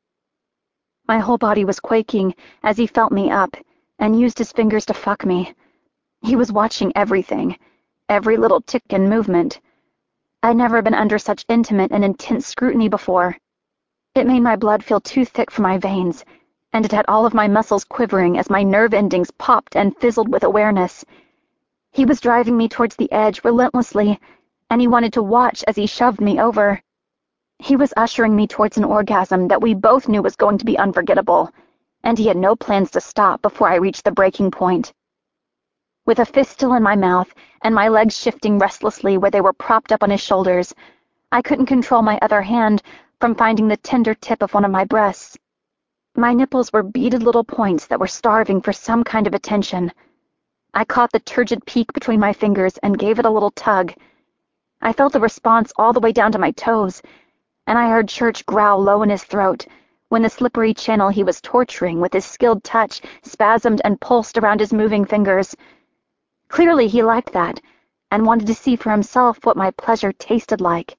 My whole body was quaking as he felt me up and used his fingers to fuck me. He was watching everything, every little tick and movement. I'd never been under such intimate and intense scrutiny before. It made my blood feel too thick for my veins, and it had all of my muscles quivering as my nerve endings popped and fizzled with awareness. He was driving me towards the edge relentlessly, and he wanted to watch as he shoved me over. He was ushering me towards an orgasm that we both knew was going to be unforgettable, and he had no plans to stop before I reached the breaking point. With a fist still in my mouth and my legs shifting restlessly where they were propped up on his shoulders, I couldn't control my other hand from finding the tender tip of one of my breasts. My nipples were beaded little points that were starving for some kind of attention. I caught the turgid peak between my fingers and gave it a little tug. I felt the response all the way down to my toes, and I heard Church growl low in his throat when the slippery channel he was torturing with his skilled touch spasmed and pulsed around his moving fingers. Clearly he liked that, and wanted to see for himself what my pleasure tasted like.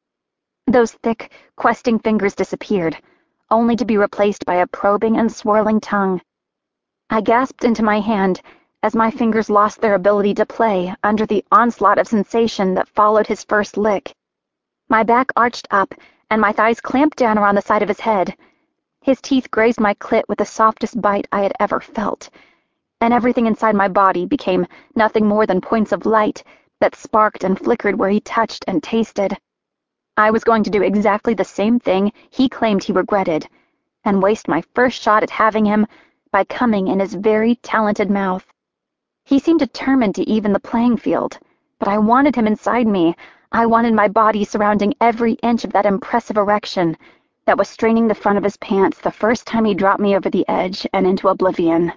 Those thick, questing fingers disappeared, only to be replaced by a probing and swirling tongue. I gasped into my hand as my fingers lost their ability to play under the onslaught of sensation that followed his first lick. My back arched up, and my thighs clamped down around the side of his head. His teeth grazed my clit with the softest bite I had ever felt, and everything inside my body became nothing more than points of light that sparked and flickered where he touched and tasted. I was going to do exactly the same thing he claimed he regretted, and waste my first shot at having him by coming in his very talented mouth. He seemed determined to even the playing field, but I wanted him inside me. I wanted my body surrounding every inch of that impressive erection that was straining the front of his pants the first time he dropped me over the edge and into oblivion.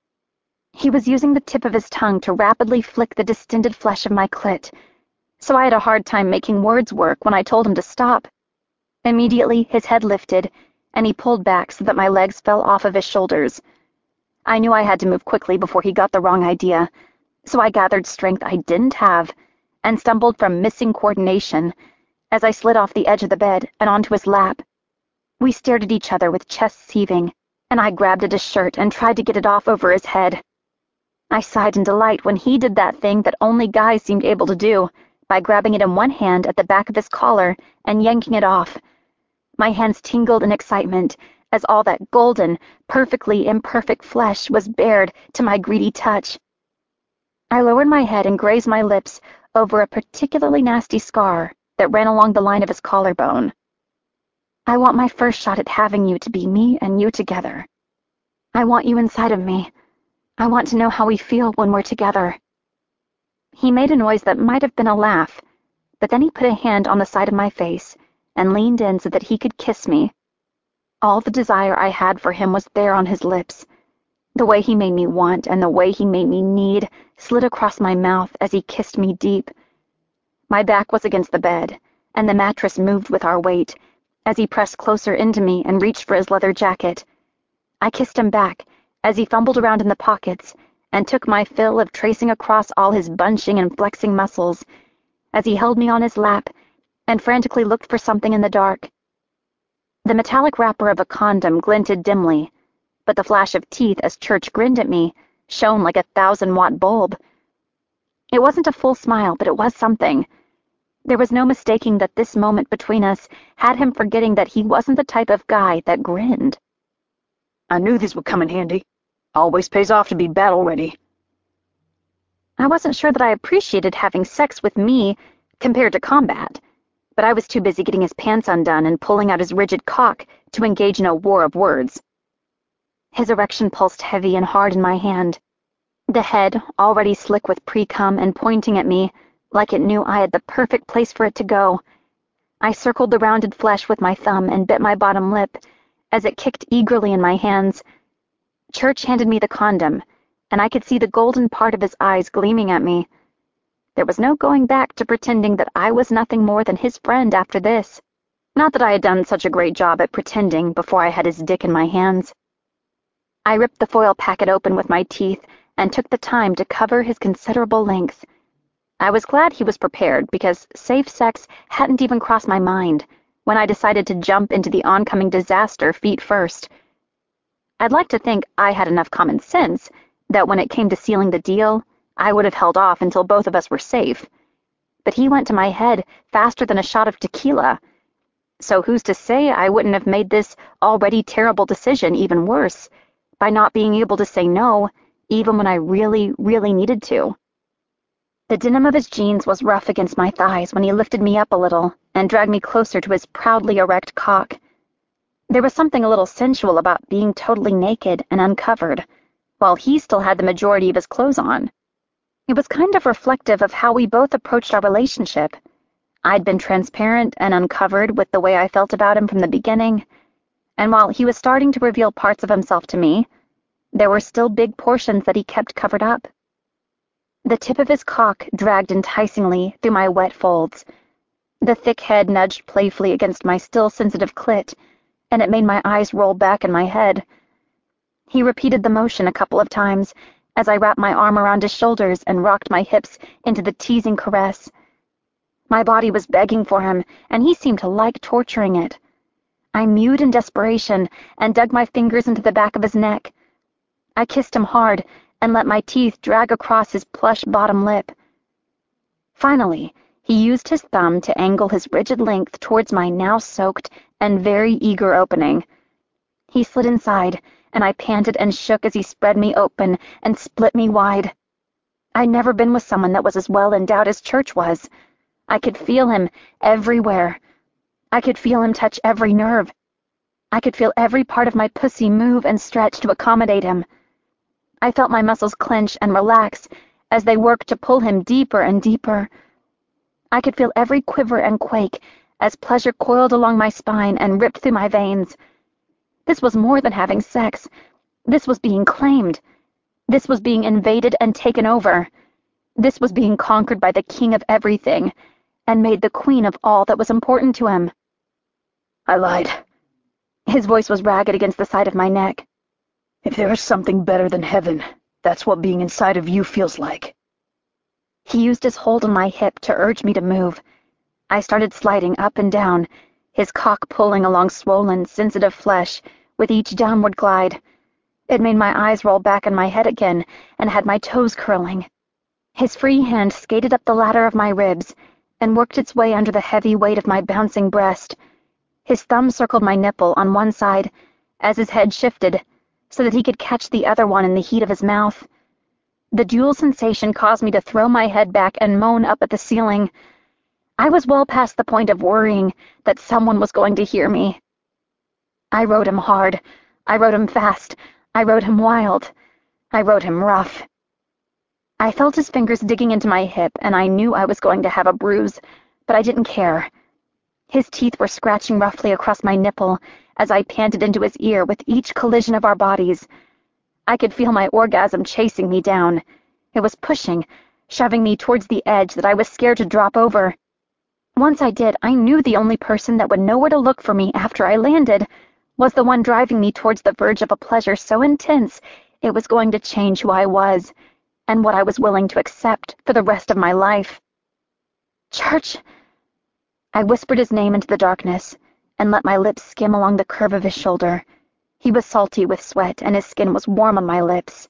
He was using the tip of his tongue to rapidly flick the distended flesh of my clit, so I had a hard time making words work when I told him to stop. Immediately, his head lifted, and he pulled back so that my legs fell off of his shoulders. I knew I had to move quickly before he got the wrong idea, so I gathered strength I didn't have and stumbled from missing coordination as I slid off the edge of the bed and onto his lap. We stared at each other with chests heaving, and I grabbed at his shirt and tried to get it off over his head. I sighed in delight when he did that thing that only guys seemed able to do, by grabbing it in one hand at the back of his collar and yanking it off. My hands tingled in excitement as all that golden, perfectly imperfect flesh was bared to my greedy touch. I lowered my head and grazed my lips over a particularly nasty scar that ran along the line of his collarbone. I want my first shot at having you to be me and you together. I want you inside of me. I want to know how we feel when we're together. He made a noise that might have been a laugh, but then he put a hand on the side of my face and leaned in so that he could kiss me. All the desire I had for him was there on his lips. The way he made me want and the way he made me need slid across my mouth as he kissed me deep. My back was against the bed, and the mattress moved with our weight as he pressed closer into me and reached for his leather jacket. I kissed him back as he fumbled around in the pockets and took my fill of tracing across all his bunching and flexing muscles as he held me on his lap and frantically looked for something in the dark. The metallic wrapper of a condom glinted dimly, but the flash of teeth as Church grinned at me shone like a 1,000-watt bulb. It wasn't a full smile, but it was something. There was no mistaking that this moment between us had him forgetting that he wasn't the type of guy that grinned. I knew this would come in handy. Always pays off to be battle-ready. I wasn't sure that I appreciated having sex with me compared to combat, but I was too busy getting his pants undone and pulling out his rigid cock to engage in a war of words. His erection pulsed heavy and hard in my hand. The head, already slick with pre-cum and pointing at me, like it knew I had the perfect place for it to go. I circled the rounded flesh with my thumb and bit my bottom lip as it kicked eagerly in my hands. Church handed me the condom, and I could see the golden part of his eyes gleaming at me. There was no going back to pretending that I was nothing more than his friend after this. Not that I had done such a great job at pretending before I had his dick in my hands. I ripped the foil packet open with my teeth and took the time to cover his considerable length. I was glad he was prepared because safe sex hadn't even crossed my mind when I decided to jump into the oncoming disaster feet first. I'd like to think I had enough common sense that when it came to sealing the deal, I would have held off until both of us were safe. But he went to my head faster than a shot of tequila. So who's to say I wouldn't have made this already terrible decision even worse by not being able to say no, even when I really, really needed to. The denim of his jeans was rough against my thighs when he lifted me up a little and dragged me closer to his proudly erect cock. There was something a little sensual about being totally naked and uncovered, while he still had the majority of his clothes on. It was kind of reflective of how we both approached our relationship. I'd been transparent and uncovered with the way I felt about him from the beginning, and while he was starting to reveal parts of himself to me, there were still big portions that he kept covered up. The tip of his cock dragged enticingly through my wet folds. The thick head nudged playfully against my still sensitive clit, and it made my eyes roll back in my head. He repeated the motion a couple of times as I wrapped my arm around his shoulders and rocked my hips into the teasing caress. My body was begging for him, and he seemed to like torturing it. I mewed in desperation and dug my fingers into the back of his neck. I kissed him hard and let my teeth drag across his plush bottom lip. Finally, he used his thumb to angle his rigid length towards my now soaked and very eager opening. He slid inside, and I panted and shook as he spread me open and split me wide. I'd never been with someone that was as well endowed as Church was. I could feel him everywhere. I could feel him touch every nerve. I could feel every part of my pussy move and stretch to accommodate him. I felt my muscles clench and relax as they worked to pull him deeper and deeper. I could feel every quiver and quake as pleasure coiled along my spine and ripped through my veins. This was more than having sex. This was being claimed. This was being invaded and taken over. This was being conquered by the king of everything and made the queen of all that was important to him. I lied. His voice was ragged against the side of my neck. If there is something better than heaven, that's what being inside of you feels like. He used his hold on my hip to urge me to move. I started sliding up and down, his cock pulling along swollen, sensitive flesh with each downward glide. It made my eyes roll back in my head again and had my toes curling. His free hand skated up the ladder of my ribs and worked its way under the heavy weight of my bouncing breast. His thumb circled my nipple on one side as his head shifted so that he could catch the other one in the heat of his mouth. The dual sensation caused me to throw my head back and moan up at the ceiling. I was well past the point of worrying that someone was going to hear me. I rode him hard. I rode him fast. I rode him wild. I rode him rough. I felt his fingers digging into my hip, and I knew I was going to have a bruise, but I didn't care. His teeth were scratching roughly across my nipple as I panted into his ear with each collision of our bodies. I could feel my orgasm chasing me down. It was pushing, shoving me towards the edge that I was scared to drop over. Once I did, I knew the only person that would know where to look for me after I landed was the one driving me towards the verge of a pleasure so intense it was going to change who I was and what I was willing to accept for the rest of my life. Church! I whispered his name into the darkness and let my lips skim along the curve of his shoulder. He was salty with sweat, and his skin was warm on my lips.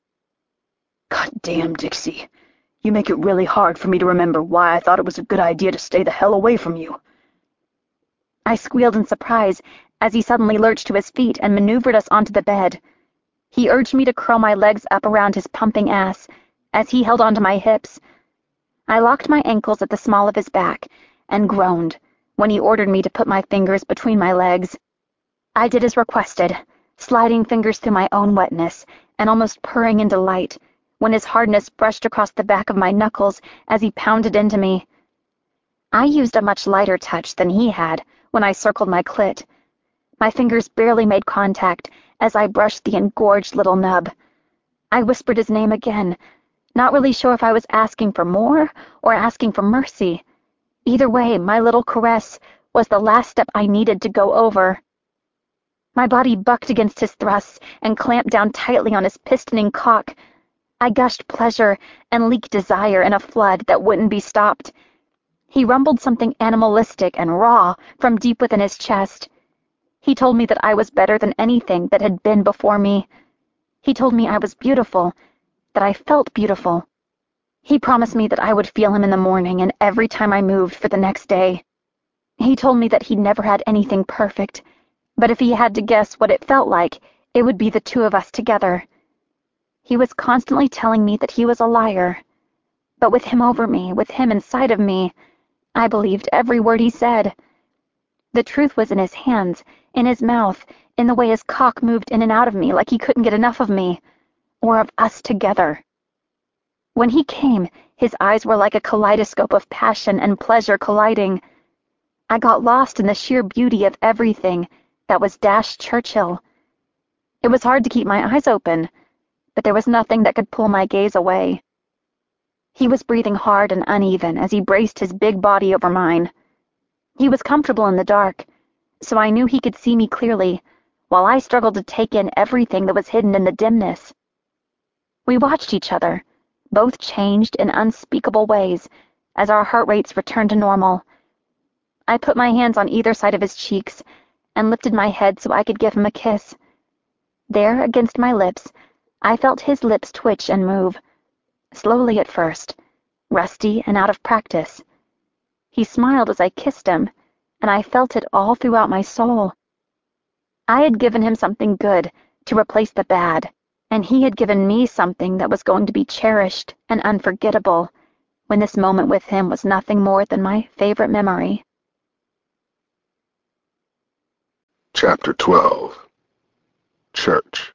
God damn, Dixie. You make it really hard for me to remember why I thought it was a good idea to stay the hell away from you. I squealed in surprise as he suddenly lurched to his feet and maneuvered us onto the bed. He urged me to curl my legs up around his pumping ass as he held onto my hips. I locked my ankles at the small of his back and groaned when he ordered me to put my fingers between my legs. I did as requested, sliding fingers through my own wetness and almost purring in delight when his hardness brushed across the back of my knuckles as he pounded into me. I used a much lighter touch than he had when I circled my clit. My fingers barely made contact as I brushed the engorged little nub. I whispered his name again, not really sure if I was asking for more or asking for mercy. Either way, my little caress was the last step I needed to go over. My body bucked against his thrusts and clamped down tightly on his pistoning cock. I gushed pleasure and leaked desire in a flood that wouldn't be stopped. He rumbled something animalistic and raw from deep within his chest. He told me that I was better than anything that had been before me. He told me I was beautiful, that I felt beautiful. He promised me that I would feel him in the morning and every time I moved for the next day. He told me that he'd never had anything perfect, but if he had to guess what it felt like, it would be the two of us together. He was constantly telling me that he was a liar. But with him over me, with him inside of me, I believed every word he said. The truth was in his hands, in his mouth, in the way his cock moved in and out of me like he couldn't get enough of me, or of us together. When he came, his eyes were like a kaleidoscope of passion and pleasure colliding. I got lost in the sheer beauty of everything that was Dash Churchill. It was hard to keep my eyes open, but there was nothing that could pull my gaze away. He was breathing hard and uneven as he braced his big body over mine. He was comfortable in the dark, so I knew he could see me clearly, while I struggled to take in everything that was hidden in the dimness. We watched each other, both changed in unspeakable ways, as our heart rates returned to normal. I put my hands on either side of his cheeks and lifted my head so I could give him a kiss. There, against my lips, I felt his lips twitch and move, slowly at first, rusty and out of practice. He smiled as I kissed him, and I felt it all throughout my soul. I had given him something good to replace the bad, and he had given me something that was going to be cherished and unforgettable, when this moment with him was nothing more than my favorite memory. Chapter 12. Church.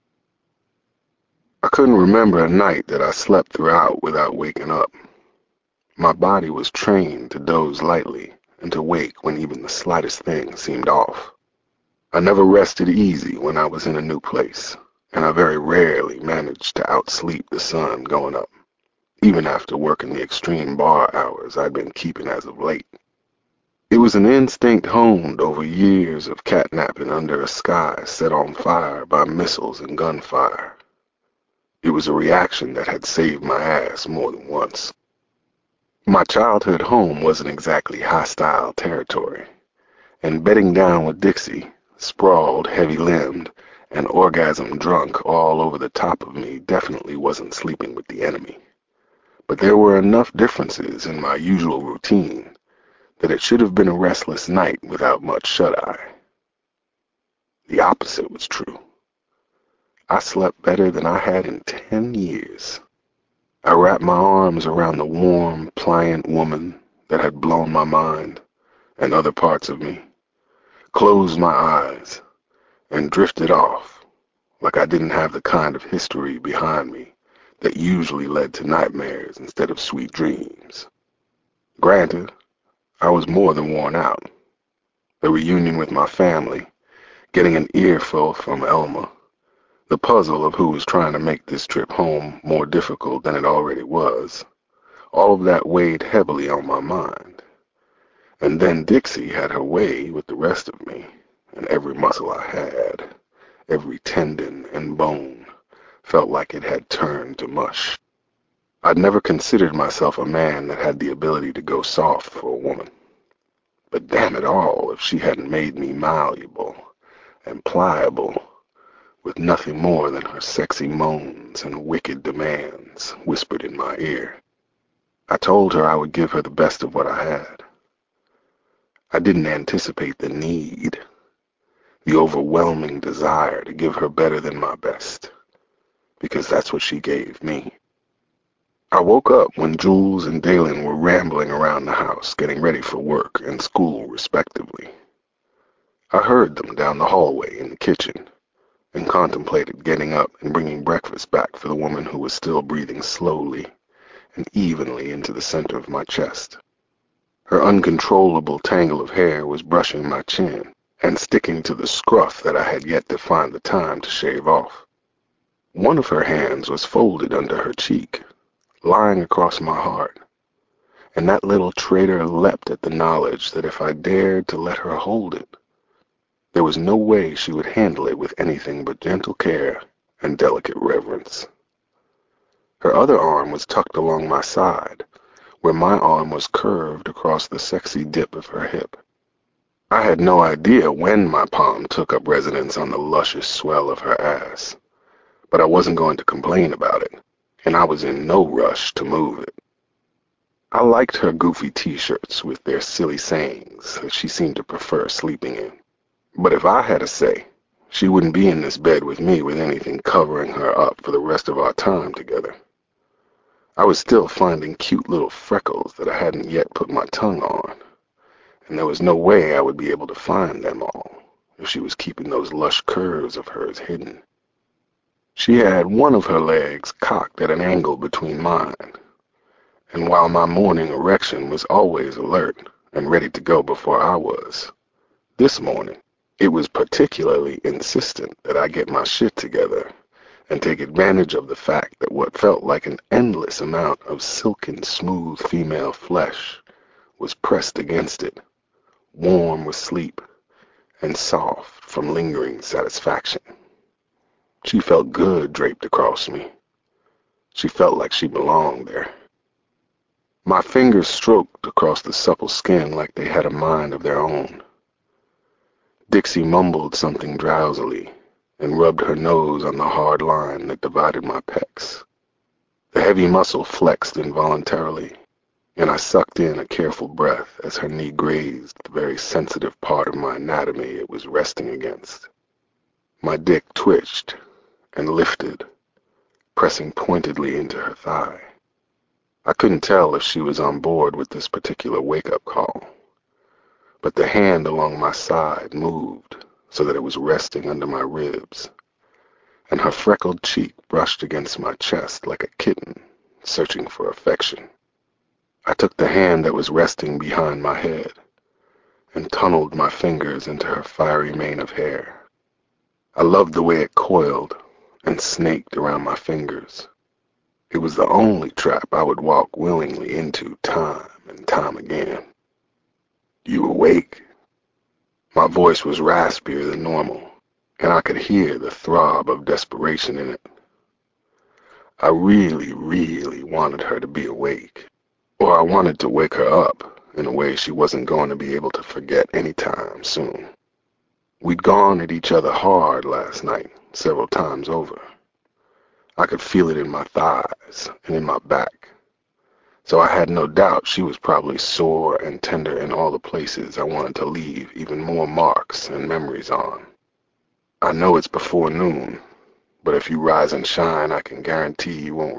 I couldn't remember a night that I slept throughout without waking up. My body was trained to doze lightly and to wake when even the slightest thing seemed off. I never rested easy when I was in a new place, and I very rarely managed to outsleep the sun going up, even after working the extreme bar hours I'd been keeping as of late. It was an instinct honed over years of catnapping under a sky set on fire by missiles and gunfire. It was a reaction that had saved my ass more than once. My childhood home wasn't exactly hostile territory, and bedding down with Dixie, sprawled, heavy-limbed, and orgasm-drunk all over the top of me, definitely wasn't sleeping with the enemy. But there were enough differences in my usual routine that it should have been a restless night without much shut-eye. The opposite was true. I slept better than I had in 10 years. I wrapped my arms around the warm, pliant woman that had blown my mind and other parts of me, closed my eyes, and drifted off like I didn't have the kind of history behind me that usually led to nightmares instead of sweet dreams. Granted, I was more than worn out. The reunion with my family, getting an earful from Elma, the puzzle of who was trying to make this trip home more difficult than it already was, all of that weighed heavily on my mind. And then Dixie had her way with the rest of me, and every muscle I had, every tendon and bone, felt like it had turned to mush. I'd never considered myself a man that had the ability to go soft for a woman. But damn it all, if she hadn't made me malleable and pliable, with nothing more than her sexy moans and wicked demands whispered in my ear. I told her I would give her the best of what I had. I didn't anticipate the need, the overwhelming desire to give her better than my best, because that's what she gave me. I woke up when Jules and Dalen were rambling around the house, getting ready for work and school respectively. I heard them down the hallway in the kitchen, and contemplated getting up and bringing breakfast back for the woman who was still breathing slowly and evenly into the center of my chest. Her uncontrollable tangle of hair was brushing my chin and sticking to the scruff that I had yet to find the time to shave off. One of her hands was folded under her cheek, lying across my heart, and that little traitor leapt at the knowledge that if I dared to let her hold it, there was no way she would handle it with anything but gentle care and delicate reverence. Her other arm was tucked along my side, where my arm was curved across the sexy dip of her hip. I had no idea when my palm took up residence on the luscious swell of her ass, but I wasn't going to complain about it, and I was in no rush to move it. I liked her goofy t-shirts with their silly sayings that she seemed to prefer sleeping in. But if I had a say, she wouldn't be in this bed with me with anything covering her up for the rest of our time together. I was still finding cute little freckles that I hadn't yet put my tongue on, and there was no way I would be able to find them all if she was keeping those lush curves of hers hidden. She had one of her legs cocked at an angle between mine, and while my morning erection was always alert and ready to go before I was, this morning it was particularly insistent that I get my shit together and take advantage of the fact that what felt like an endless amount of silken smooth female flesh was pressed against it, warm with sleep and soft from lingering satisfaction. She felt good draped across me. She felt like she belonged there. My fingers stroked across the supple skin like they had a mind of their own. Dixie mumbled something drowsily and rubbed her nose on the hard line that divided my pecs. The heavy muscle flexed involuntarily, and I sucked in a careful breath as her knee grazed the very sensitive part of my anatomy it was resting against. My dick twitched and lifted, pressing pointedly into her thigh. I couldn't tell if she was on board with this particular wake-up call, but the hand along my side moved so that it was resting under my ribs, and her freckled cheek brushed against my chest like a kitten searching for affection. I took the hand that was resting behind my head and tunneled my fingers into her fiery mane of hair. I loved the way it coiled and snaked around my fingers. It was the only trap I would walk willingly into time and time again. "You awake?" My voice was raspier than normal, and I could hear the throb of desperation in it. I really, really wanted her to be awake, or I wanted to wake her up in a way she wasn't going to be able to forget anytime soon. We'd gone at each other hard last night, several times over. I could feel it in my thighs and in my back, so I had no doubt she was probably sore and tender in all the places I wanted to leave even more marks and memories on. I know it's before noon, but if you rise and shine, I can guarantee you won't